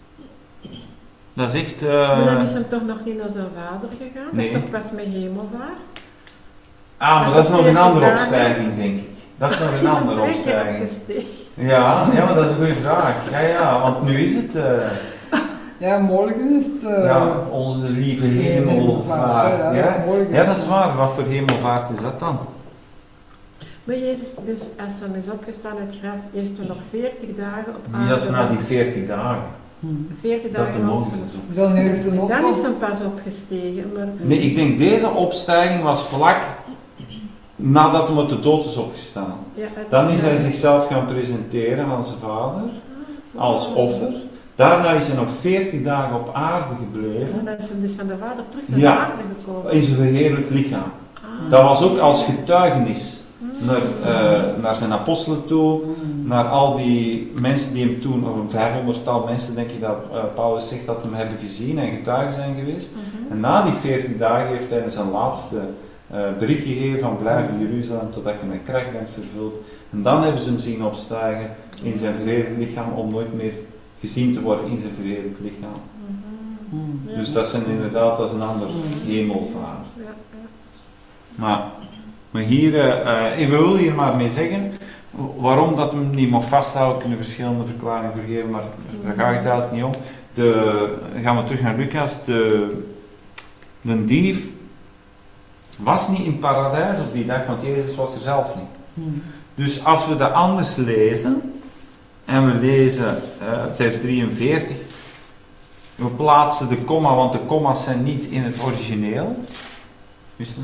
Dat is echt... Uh... Maar dan is hem toch nog niet naar zijn vader gegaan? Nee. Dat is toch pas met hemelvaart? Ah, maar dat is nog een andere opstijging, denk ik. Dat is nog een andere opstijging. Ja, ja, maar dat is een goede vraag. Ja, ja, want nu is het... Uh... Ja, morgen is het... Uh... Ja, onze lieve hemelvaart. Ja, ja. Ja, dat is waar. Wat voor hemelvaart is dat dan? Maar Jezus, dus als hij is opgestaan uit het graf, is er nog veertig dagen op aarde. Dat is na die veertig dagen. Hmm. veertig dagen dat op. Dan, heeft er nog dan is hij pas opgestegen. Maar... Nee, ik denk deze opstijging was vlak nadat hij met de dood is opgestaan. Ja, dan is hij zichzelf gaan presenteren aan zijn vader ah, als offer. Daarna is hij nog veertig dagen op aarde gebleven. En dan is hij dus van de vader terug naar ja, de aarde gekomen. In zijn verheerlijk lichaam. Ah. Dat was ook als getuigenis naar, uh, naar zijn apostelen toe, naar al die mensen die hem toen, een vijfhonderdtal mensen denk ik dat uh, Paulus zegt dat hem hebben gezien en getuigen zijn geweest. Uh-huh. En na die veertig dagen heeft hij zijn laatste uh, bericht gegeven van blijf in Jeruzalem totdat je met kracht bent vervuld. En dan hebben ze hem zien opstijgen in zijn verheerlijk lichaam om nooit meer gezien te worden in zijn verheerlijk lichaam. Uh-huh. Mm. Ja. Dus dat zijn inderdaad, dat is een ander hemelvaart. Ja, ja. Maar, maar hier, uh, uh, ik wil hier maar mee zeggen, waarom dat hem niet mag vasthouden, kunnen verschillende verklaringen vergeven, maar daar gaat het eigenlijk niet om. De, gaan we terug naar Lucas, de, de dief was niet in het paradijs op die dag, want Jezus was er zelf niet. Mm. Dus als we dat anders lezen, en we lezen uh, vers drieënveertig, we plaatsen de komma, want de komma's zijn niet in het origineel. Dus, uh,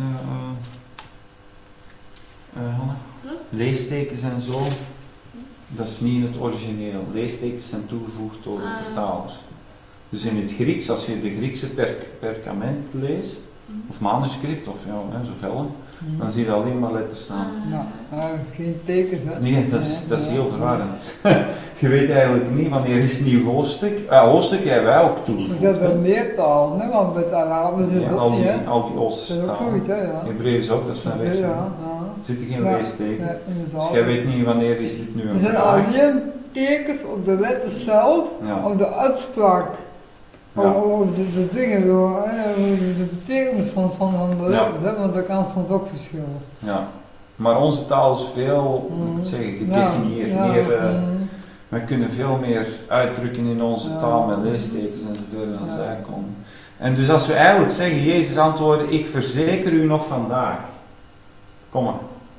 uh, Hanne? Leestekens en zo, dat is niet in het origineel. Leestekens zijn toegevoegd door de Ah. vertalers. Dus in het Grieks, als je de Griekse per, perkament leest, of manuscript, of ja, hè, zoveel, Mm. dan zie je alleen maar letters staan. Ja, uh, geen tekens, hè? Nee, dat is, dat is heel verwarrend. Je weet eigenlijk niet wanneer is het nieuw hoofdstuk. Ah, hoofdstuk hebben wij ook Maar toegevoegd. dat is hè. meer taal, hè? Want bij het Arabisch is Ja, het al, ook niet, die, hè? al die Dat Oosterse is ook talen. zoiets, hè? Ja. Hebreeuws ook, dat is van Ja, rechts. ja, hè. ja. Er zit er geen Ja, leesteken. ja, inderdaad. Dus jij weet niet wanneer is dit nu Er een zijn vraag. alleen tekens op de letters zelf, Ja. op de uitspraak, Ja. op, op de, de dingen, zo, hè, de betekenis van, van van de letters, hè, want dat kan soms ook verschillen. Ja. Maar onze taal is veel, hoe moet ik het zeggen, gedefinieerd. Ja, ja, meer, uh, mm. we kunnen veel meer uitdrukken in onze Ja. taal met leestekens en zoveel dan Ja. zij komen. En dus als we eigenlijk zeggen, Jezus antwoordde, ik verzeker u nog vandaag. Kom maar.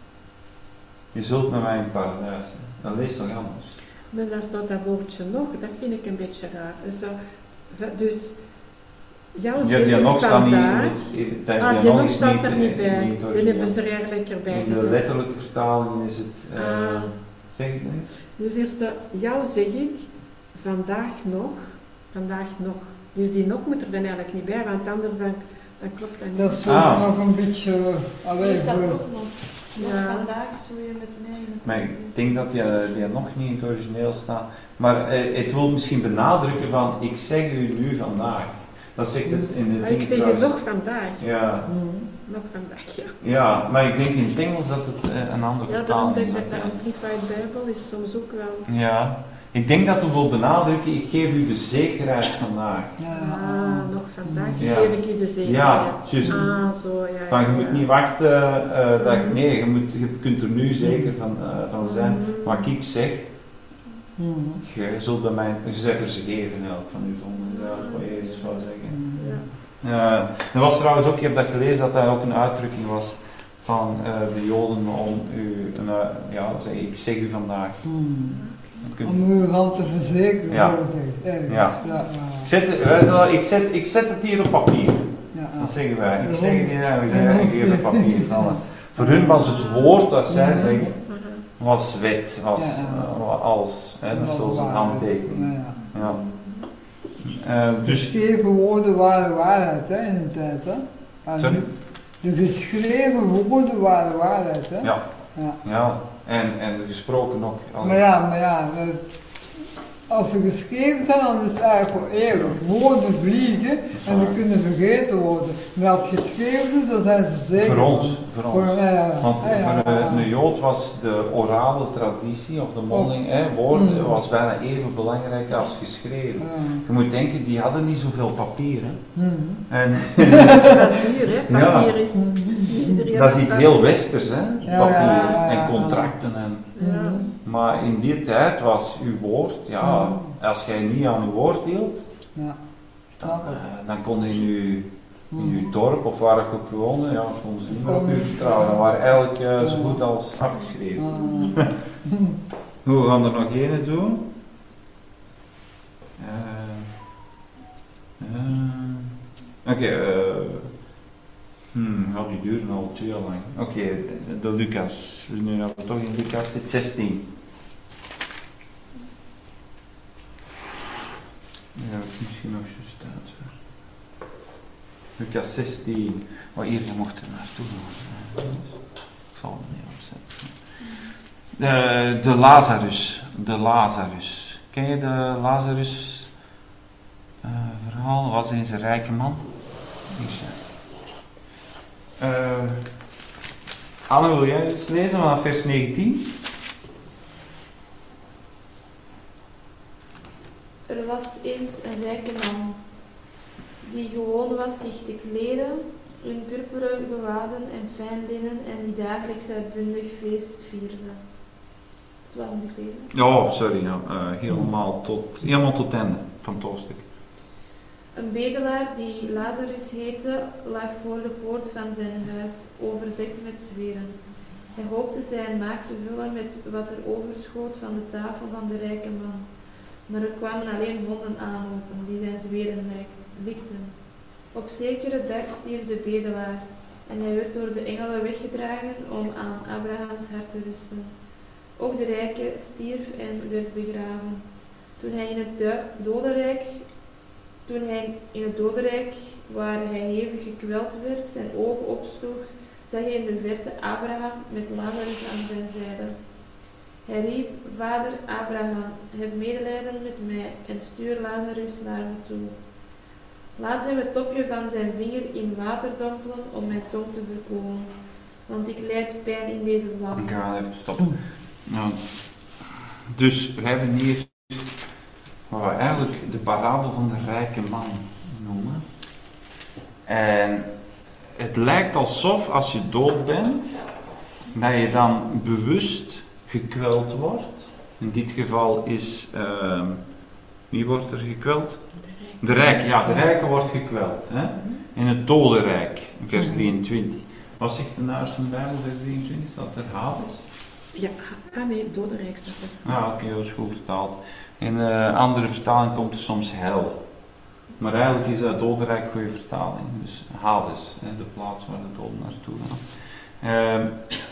Je zult met mij in het paradijs zijn. Dat leest toch anders? Maar dan staat dat woordje nog, dat vind ik een beetje raar. Dus, dat, dus jouw Ja, zin die nog staat vandaag, niet, die, die ah, die nog nog is staat niet, er niet bij. niet het Die origineel. hebben ze er eigenlijk erbij In de gezet. letterlijke vertaling is het, uh, Ah. zeg ik niet? Dus eerst, dat, jou zeg ik, vandaag nog, vandaag nog. Dus die nog moet er dan eigenlijk niet bij, want anders dan, dan klopt dat niet. Dat is zo Ah. nog een beetje, allee, Hier staat voor- ook nog. Nog Ja. vandaag zul je met mij in het Maar ik denk dat die, die nog niet in het origineel staat. Maar eh, het wil misschien benadrukken van, ik zeg u nu vandaag. Dat zegt het in de Maar ik dingen zeg je trouwens. nog vandaag. Ja, Mm. Nog vandaag, ja. ja, maar ik denk in het Engels dat het eh, een andere Ja, daarom vertaling denk is. ik dat de ja. Amplified Bijbel is soms ook wel... Ja, ik denk dat het wil benadrukken, ik geef u de zekerheid vandaag. Ja, Ah, nog vandaag Ja. geef ik je de zekerheid. Ja, juist. Ah, zo, ja. Van, je ja, moet ja. niet wachten, eh, dat je, nee, je, moet, je kunt er nu zeker van, eh, van zijn. Mm. Maar ik zeg, Mm. je zult bij mij, je bent vergeven eigenlijk van uw zonde, dat is eigenlijk wat Jezus wou zeggen. Mm. Ja. Ja, er was trouwens ook, ik heb dat gelezen, dat dat ook een uitdrukking was van eh, de Joden om u, een, eh, ja, zeg, ik zeg u vandaag. Mm. Je kunt- Om uw hand te verzekeren, Ja. zo gezegd. Ergens. Ja. Ja, ja. Ik, zet, het- wij zullen- ik, zet, ik zet het hier op papier, Ja, ja. dat zeggen wij. Ik De zeg het hier, ja, ik hond. zeg het hier op papier. Van, voor hun was het woord dat zij Ja. zeggen, Aha. was wet, was Ja, ja. eh, alles. Hè, dat is was zoals een waarheid. handtekening. Ja, ja. Ja. Eh, dus, Geschreven woorden waren waarheid, hè, in de tijd, hè. En Sorry? De geschreven woorden waren waarheid, hè. ja, Ja. ja. En, en gesproken ook. Maar ja, maar ja, dat- als ze geschreven zijn, dan is het eigenlijk voor eeuwig. Woorden vliegen en ze kunnen vergeten worden. Maar als het geschreven is, dan zijn ze zeker. Voor ons, voor ons. Voor, ja, ja. Want Ja, ja, voor ja. eh, een Jood was de orale traditie, of de monding, hè, woorden, Mm. was bijna even belangrijk als geschreven. Ja. Je moet denken, die hadden niet zoveel papier. Hè. Mhm. En Papier, hè. Ja. Papier is... iedereen dat is heeft iets papier. heel westers, hè, Ja, papier ja, ja, ja. en contracten. En, Ja. Mhm. maar in die tijd was uw woord, ja, Mm. als jij niet aan uw woord hield, Ja, dan, snap ik. eh, dan kon je in uw, in Mhm. uw dorp of waar ik ook woonde, ja, konden ze niet meer op u Kon- vertrouwen. Dan waren eigenlijk eh, zo Ja. goed als afgeschreven. Ah. Goed, we gaan er nog één doen. Uh, uh, Oké, eh, hmm, gaat die duren al te lang. Oké, de, de Lucas. Nu hebben we toch in Lucas zit zestien. Ja, misschien nog juist uit. Lucas zestien. Oh, hier, je mocht er naartoe gaan. Ik zal het niet opzetten. De, de Lazarus. De Lazarus. Ken je de Lazarus uh, verhaal? Was eens een rijke man. Uh, Anne, wil jij eens lezen vanaf vers negentien? Er was eens een rijke man. die gewoon was zich te kleden in purperen gewaden en fijn linnen en die dagelijks uitbundig feest vierde. Wat moet ik lezen? Ja, sorry, ja. Uh, helemaal, tot, helemaal tot het einde van het hoofdstuk. Een bedelaar die Lazarus heette, lag voor de poort van zijn huis, overdekt met zweren. Hij hoopte zijn maag te vullen met wat er overschoot van de tafel van de rijke man. Maar er kwamen alleen honden aanlopen, die zijn zweren likten. Op zekere dag stierf de bedelaar, en hij werd door de engelen weggedragen om aan Abrahams hart te rusten. Ook de rijke stierf en werd begraven. Toen hij in het dodenrijk, toen hij in het dodenrijk, waar hij hevig gekweld werd, zijn ogen opsloeg, zag hij in de verte Abraham met Lazarus aan zijn zijde. Hij riep: Vader Abraham, heb medelijden met mij en stuur Lazarus naar me toe. Laat hem het topje van zijn vinger in water dompelen om mijn tong te verkoelen, want ik lijd pijn in deze vlam. Ik ga even stoppen. Nou, dus we hebben hier wat we eigenlijk de parabel van de rijke man noemen. En het lijkt alsof als je dood bent, dat je dan bewust gekweld wordt. In dit geval is, uh, wie wordt er gekweld? De rijke, ja, de rijke wordt gekweld. Hè? In het dodenrijk, vers drieëntwintig. Wat zegt de naar zijn Bijbel, vers drieëntwintig? Staat er Hades? Ja, ah nee, dodenrijk staat er. Ja, oké, dat is goed vertaald. In uh, andere vertaling komt er soms hel. Maar eigenlijk is dat dodenrijk een goede vertaling. Dus Hades, hè, de plaats waar de doden naartoe gaan.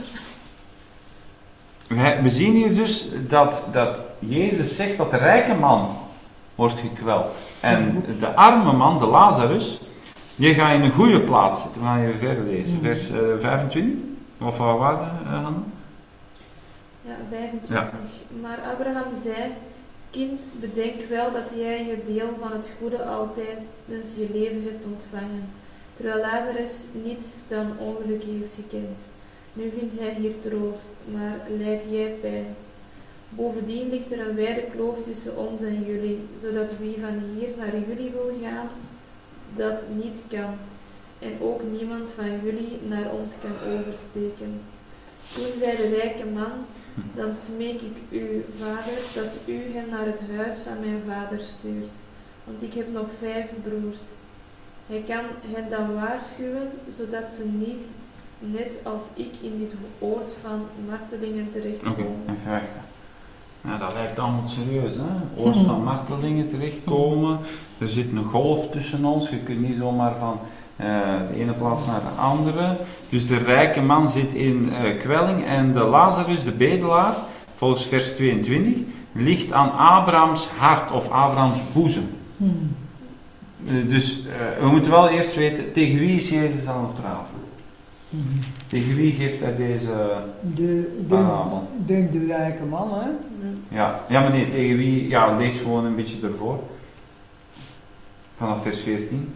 Uh, we zien hier dus dat, dat Jezus zegt dat de rijke man wordt gekweld. En de arme man, de Lazarus, die gaat in een goede plaats zitten. We gaan even verder lezen. Vers uh, vijfentwintig. Of wat waren uh, Hanna? Ja, vijfentwintig. Ja. Maar Abraham zei: Kind, bedenk wel dat jij je deel van het goede altijd tijdens je leven hebt ontvangen, terwijl Lazarus niets dan ongeluk heeft gekend. Nu vindt hij hier troost, maar lijdt jij pijn. Bovendien ligt er een wijde kloof tussen ons en jullie, zodat wie van hier naar jullie wil gaan, dat niet kan, en ook niemand van jullie naar ons kan oversteken. Toen zei de rijke man: Dan smeek ik u, vader, dat u hem naar het huis van mijn vader stuurt, want ik heb nog vijf broers. Hij kan hen dan waarschuwen, zodat ze niet, net als ik, in dit oord van martelingen terechtkomen. Oké, okay, even wachten. Nou, dat lijkt allemaal serieus, hè? Oord van martelingen terechtkomen. Er zit een golf tussen ons, je kunt niet zomaar van Uh, de ene plaats naar de andere. Dus de rijke man zit in uh, kwelling en de Lazarus, de bedelaar, volgens vers tweeëntwintig, ligt aan Abrahams hart of Abrahams boezem. Hmm. Uh, dus uh, we moeten wel eerst weten, tegen wie is Jezus aan het praten? Hmm. Tegen wie geeft hij deze de, parabel? Ik denk de rijke man, hè? Ja, ja, maar nee, tegen wie? Ja, lees gewoon een beetje ervoor. Vanaf vers veertien.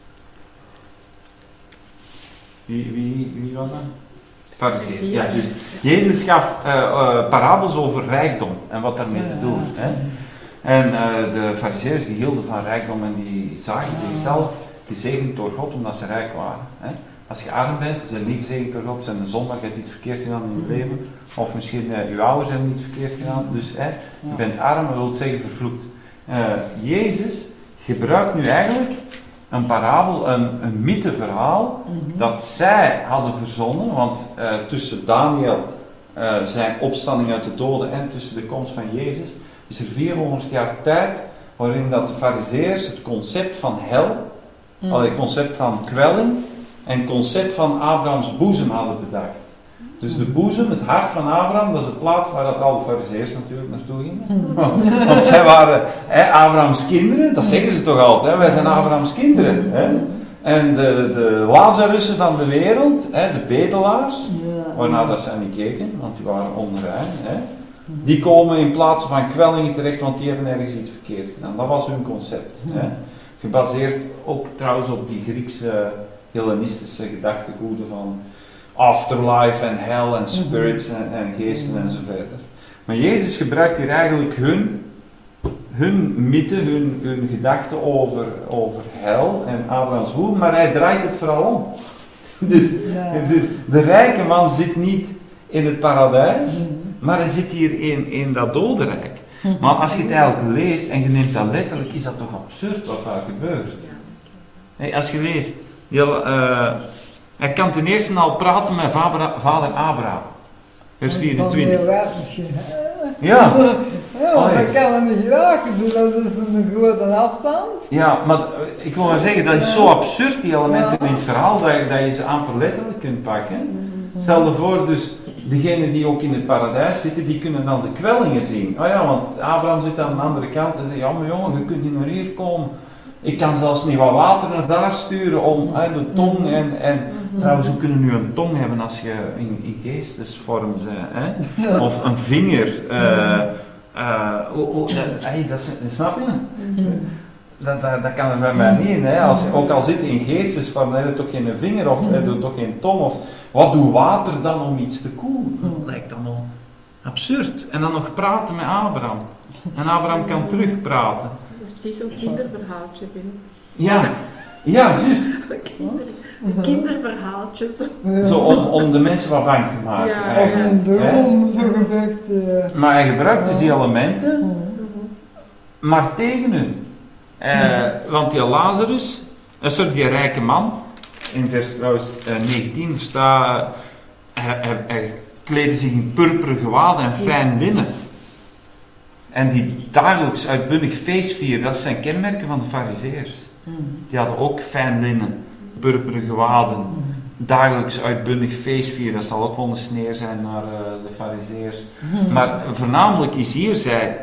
Wie, wie, wie was dat? Farizeeën. Ja, dus Jezus gaf uh, uh, parabels over rijkdom en wat daarmee te doen. Hè? En uh, de Farizeeërs die hielden van rijkdom en die zagen zichzelf gezegend door God omdat ze rijk waren. Hè? Als je arm bent, zijn niet gezegend door God, zijn de zondag, je hebt iets verkeerd gedaan in je leven. Of misschien uh, je ouders hebben iets verkeerd gedaan. Dus hè, je bent arm, dat wil zeggen vervloekt. Uh, Jezus gebruikt nu eigenlijk een parabel, een, een mytheverhaal, mm-hmm. dat zij hadden verzonnen, want uh, tussen Daniel, uh, zijn opstanding uit de doden en tussen de komst van Jezus, is er vierhonderd jaar tijd waarin dat de Farizeeërs het concept van hel, mm. het concept van kwelling en het concept van Abrahams boezem hadden bedacht. Dus de boezem, het hart van Abraham, dat is de plaats waar dat alle Farizeeërs natuurlijk naartoe gingen. Want zij waren hè, Abrahams kinderen, dat zeggen ze toch altijd, hè? Wij zijn Abrahams kinderen. Hè? En de, de Lazarussen van de wereld, hè, de bedelaars, waarna dat zij niet keken, want die waren onrein, hè? Die komen in plaats van kwellingen terecht, want die hebben ergens iets verkeerd gedaan. Dat was hun concept. Hè? Gebaseerd ook trouwens op die Griekse, Hellenistische gedachtegoeden van afterlife en hell en spirits en, en geesten en zo verder. Maar Jezus gebruikt hier eigenlijk hun hun mythe, hun, hun gedachten over, over hel en Abrahams woede, maar hij draait het vooral om. Dus, Ja. dus de rijke man zit niet in het paradijs, Mhm. maar hij zit hier in, in dat dodenrijk. Maar als je het eigenlijk leest en je neemt dat letterlijk, is dat toch absurd wat daar gebeurt. Hey, als je leest, je, uh, hij kan ten eerste al praten met vader, vader Abraham. Vers vierentwintig. Van die watertje. Ja, Ja, Oh, ja. dat kan hem niet raken, dus dat is een grote afstand. ja, maar uh, ik wil maar zeggen, dat is zo absurd, die elementen in het verhaal, dat je, dat je ze amper letterlijk kunt pakken. Stel je voor, dus degenen die ook in het paradijs zitten, die kunnen dan de kwellingen zien. Oh ja, want Abraham zit aan de andere kant en zegt, ja maar jongen, je kunt niet naar hier komen. Ik kan zelfs niet wat water naar daar sturen om uh, de tong en, en trouwens, we kunnen nu een tong hebben als je in, in geestesvorm bent, hè? Of een vinger. Uh, uh, oh, oh, dat, hey, dat, is- snap je? Dat, dat, dat kan er bij mij niet in. Hè? Als, ook al zit je in geestesvorm, heb je toch geen vinger of heb je toch geen tong. Of, wat doet water dan om iets te koelen? Dat lijkt allemaal absurd. En dan nog praten met Abraham. En Abraham kan terugpraten. Dat is precies zo'n kinderverhaaltje, Wim. Ja, ja, juist. Kinder, een kinderverhaaltje. Zo. Zo om, om de mensen wat bang te maken. Ja, Of eigenlijk, een hè. droom, zo gezegd. eh. Maar hij gebruikt dus die elementen, maar tegen hun. Eh, want die Lazarus, uh, sorry, die rijke man, in vers trouwens uh, negentien staat, uh, hij, hij, hij kleedde zich in purperen gewaden en fijn linnen. En die dagelijks uitbundig feest vieren, dat zijn kenmerken van de Farizeërs. Die hadden ook fijn linnen, purperen gewaden, dagelijks uitbundig feest vieren. Dat zal ook wel een sneer zijn naar uh, de Farizeërs. Maar voornamelijk is hier, zij,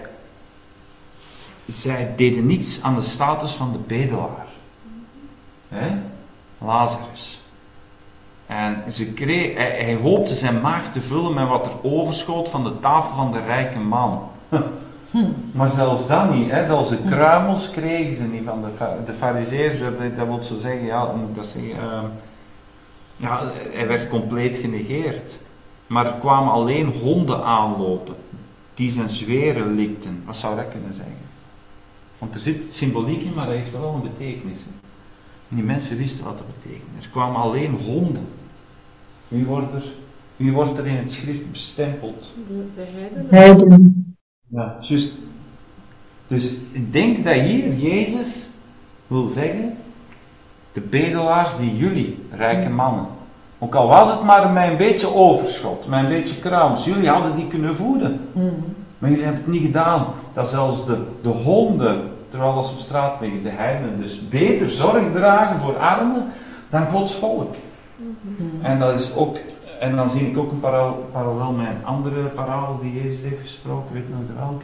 zij deden niets aan de status van de bedelaar. Hè? Lazarus. En ze kreeg, hij, hij hoopte zijn maag te vullen met wat er overschoot van de tafel van de rijke man. Maar zelfs dat niet, hè? Zelfs de kruimels kregen ze niet van de, fa- de Farizeërs. Dat, dat wil zo zeggen, ja, hoe moet ik dat zeggen? Uh, ja, hij werd compleet genegeerd. Maar er kwamen alleen honden aanlopen die zijn zweren likten. Wat zou dat kunnen zeggen? Want er zit symboliek in, maar dat heeft wel een betekenis. Hè? En die mensen wisten wat dat betekende. Er kwamen alleen honden. Wie wordt er, wie wordt er in het schrift bestempeld? De, de heidenen. Heiden. Ja, juist. Dus ik denk dat hier Jezus wil zeggen, de bedelaars die jullie, rijke mannen, ook al was het maar met een beetje overschot, met een beetje kruimels, jullie hadden die kunnen voeden. Maar jullie hebben het niet gedaan. Dat zelfs de, de honden, terwijl ze op straat liggen, de heidenen, dus beter zorg dragen voor armen dan Gods volk. En dat is ook, en dan zie ik ook een parallel, parallel met een andere parabel die Jezus heeft gesproken, weet je nog welke?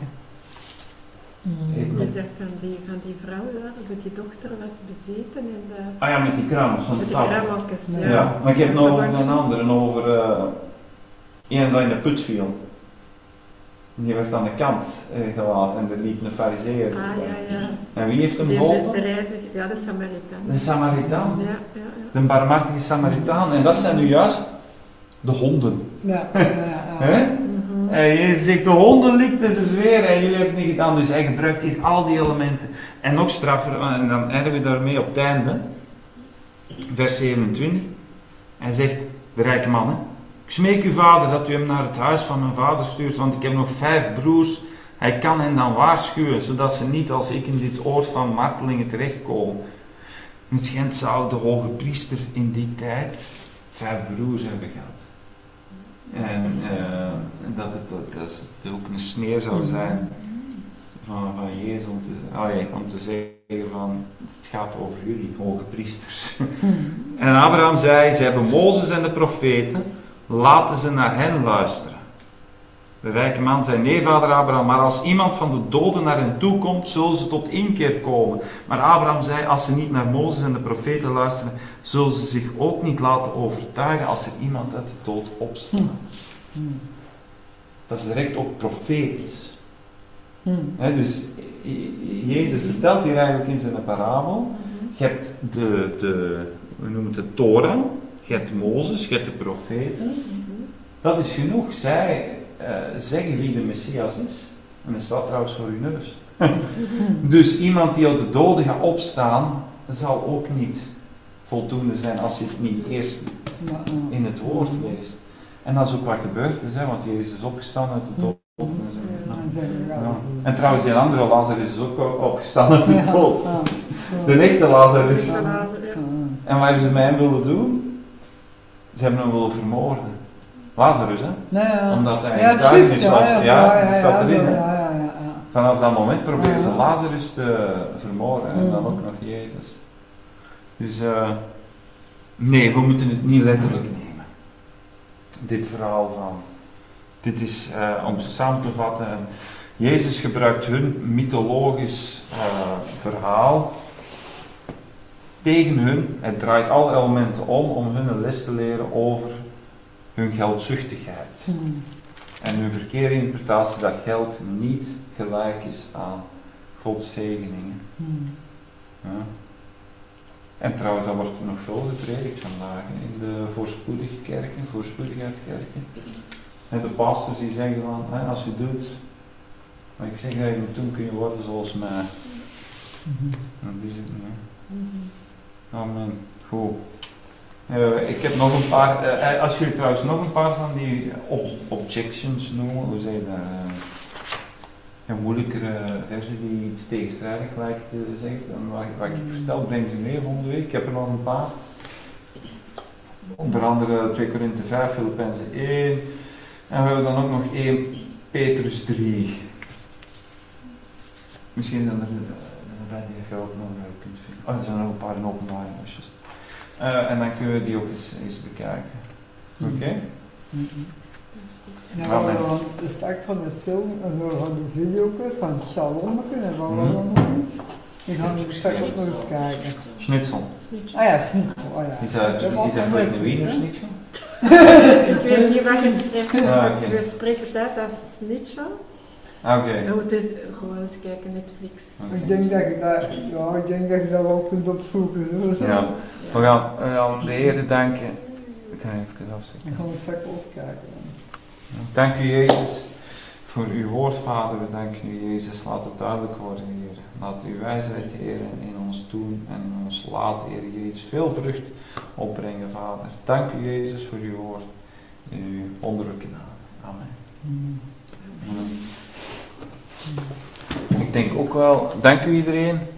Je zegt van die, van die vrouw daar, dat die dochter was bezeten en de, Ah ja, met die kruimels van de met de tafel. kruimeltjes. Ja. Ja. Maar ik heb het nog over een Kruimeltjes. andere, over uh, een dat in de put viel. Die werd aan de kant uh, gelaten en er liep een farizeeër. Ah ja, ja. En wie heeft hem Die de, geholpen? de reiziger, ja, de Samaritaan. De Samaritaan. Ja, ja, ja. De barmhartige Samaritaan. En dat zijn nu juist de honden. Ja, ja, ja. Hè? Mhm. En Jezus zegt, de honden likten de zweer en jullie hebben het niet gedaan. Dus hij gebruikt hier al die elementen. En nog straffer, en dan eindigen we daarmee op het einde. Vers zevenentwintig. Hij zegt, de rijke man, hè, ik smeek uw vader dat u hem naar het huis van mijn vader stuurt, want ik heb nog vijf broers. Hij kan hen dan waarschuwen, zodat ze niet als ik in dit oord van martelingen terechtkomen. In het Gent zou de hoge priester in die tijd vijf broers hebben gehad. En uh, dat, het, dat het ook een sneer zou zijn van, van Jezus om te, allee, om te zeggen van, het gaat over jullie, hoge priesters. En Abraham zei, ze hebben Mozes en de profeten, laten ze naar hen luisteren. De rijke man zei, nee vader Abraham, maar als iemand van de doden naar hen toe komt, zullen ze tot inkeer komen. Maar Abraham zei, als ze niet naar Mozes en de profeten luisteren, zullen ze zich ook niet laten overtuigen als er iemand uit de dood opstaat. Dat is direct ook profetisch. He, dus Jezus vertelt hier eigenlijk in zijn parabel, je hebt de, de, we noemen het de Torah, je hebt Mozes, je hebt de profeten. Dat is genoeg. Zij uh, zeggen wie de Messias is. En dat staat trouwens voor uw neus. Dus iemand die uit de doden gaat opstaan, zal ook niet voldoende zijn als je het niet eerst in het woord leest. En dat is ook wat gebeurd is, hè, want Jezus is opgestaan uit de dood. En, zo. Ja. En trouwens, die andere Lazarus is ook opgestaan uit de dood. De echte Lazarus. En wat hebben ze met hem willen doen? Ze hebben hem willen vermoorden. Lazarus, hè? Nee, omdat hij ja, een getuigenis ja, was. ja, Ja, ja, dat staat ja, erin. ja, Hè? ja, ja, ja. Vanaf dat moment proberen ze Ja. Lazarus te vermoorden en dan Mm. ook nog Jezus. Dus uh, nee, we moeten het niet letterlijk nemen. Dit verhaal van. Dit is, uh, om ze samen te vatten, Jezus gebruikt hun mythologisch uh, verhaal tegen hun. Hij draait alle elementen om om hun een les te leren over hun geldzuchtigheid. Hmm. En hun verkeerde interpretatie dat geld niet gelijk is aan Gods zegeningen. Hmm. Ja. En trouwens, dat wordt er nog veel gepredikt vandaag in de voorspoedige kerken, voorspoedigheidskerken. En de pastors die zeggen van, hè, als je doet, wat ik zeg dat je moet doen, kun je worden zoals mij. Hmm. En die zit niet. Amen. Goed. Uh, ik heb nog een paar, uh, als jullie trouwens nog een paar van die ob objections noemen, hoe zeg je dat? Uh, een moeilijkere versie die iets tegenstrijdig lijkt te zeggen, dan wat, wat ik vertel, breng ze mee volgende week. Ik heb er nog een paar. Onder andere twee Korinthe vijf, Filippenzen één. En we hebben dan ook nog één Petrus drie. Misschien dan er een die je ook nog kunt vinden. Oh, er zijn nog een paar in openbare lesjes. Uh, en dan kunnen we die ook eens, eens bekijken. Oké? Okay? Mm-hmm. Ja, we gaan de start van de film en we gaan de video's van Shalom kunnen van wel nog iets. We gaan er straks ook nog eens kijken. Schnitzel. Ah ja, schnitzel. Oh ja. Is dat, is dat gelijk een Wiener schnitzel? Ik weet niet wat je zegt, ah, okay. We spreken het uit als schnitzel. Oké. Okay. Je moet dus gewoon eens kijken, Netflix. Okay. Ik denk dat je dat, ja, ik denk dat je dat wel kunt opzoeken. Zo. Ja. We gaan, we gaan de Heer danken. Ik ga even afzetten. We gaan straks eens kijken. Dank u Jezus voor uw woord, Vader. We danken u Jezus. Laat het duidelijk worden, Heer. Laat uw wijsheid, Heer, in ons doen en in ons laten, Heer Jezus, veel vrucht opbrengen, Vader. Dank u Jezus voor uw woord. In uw wonderlijke naam. Amen. Mm. Mm. Ik denk ook wel, dank u iedereen.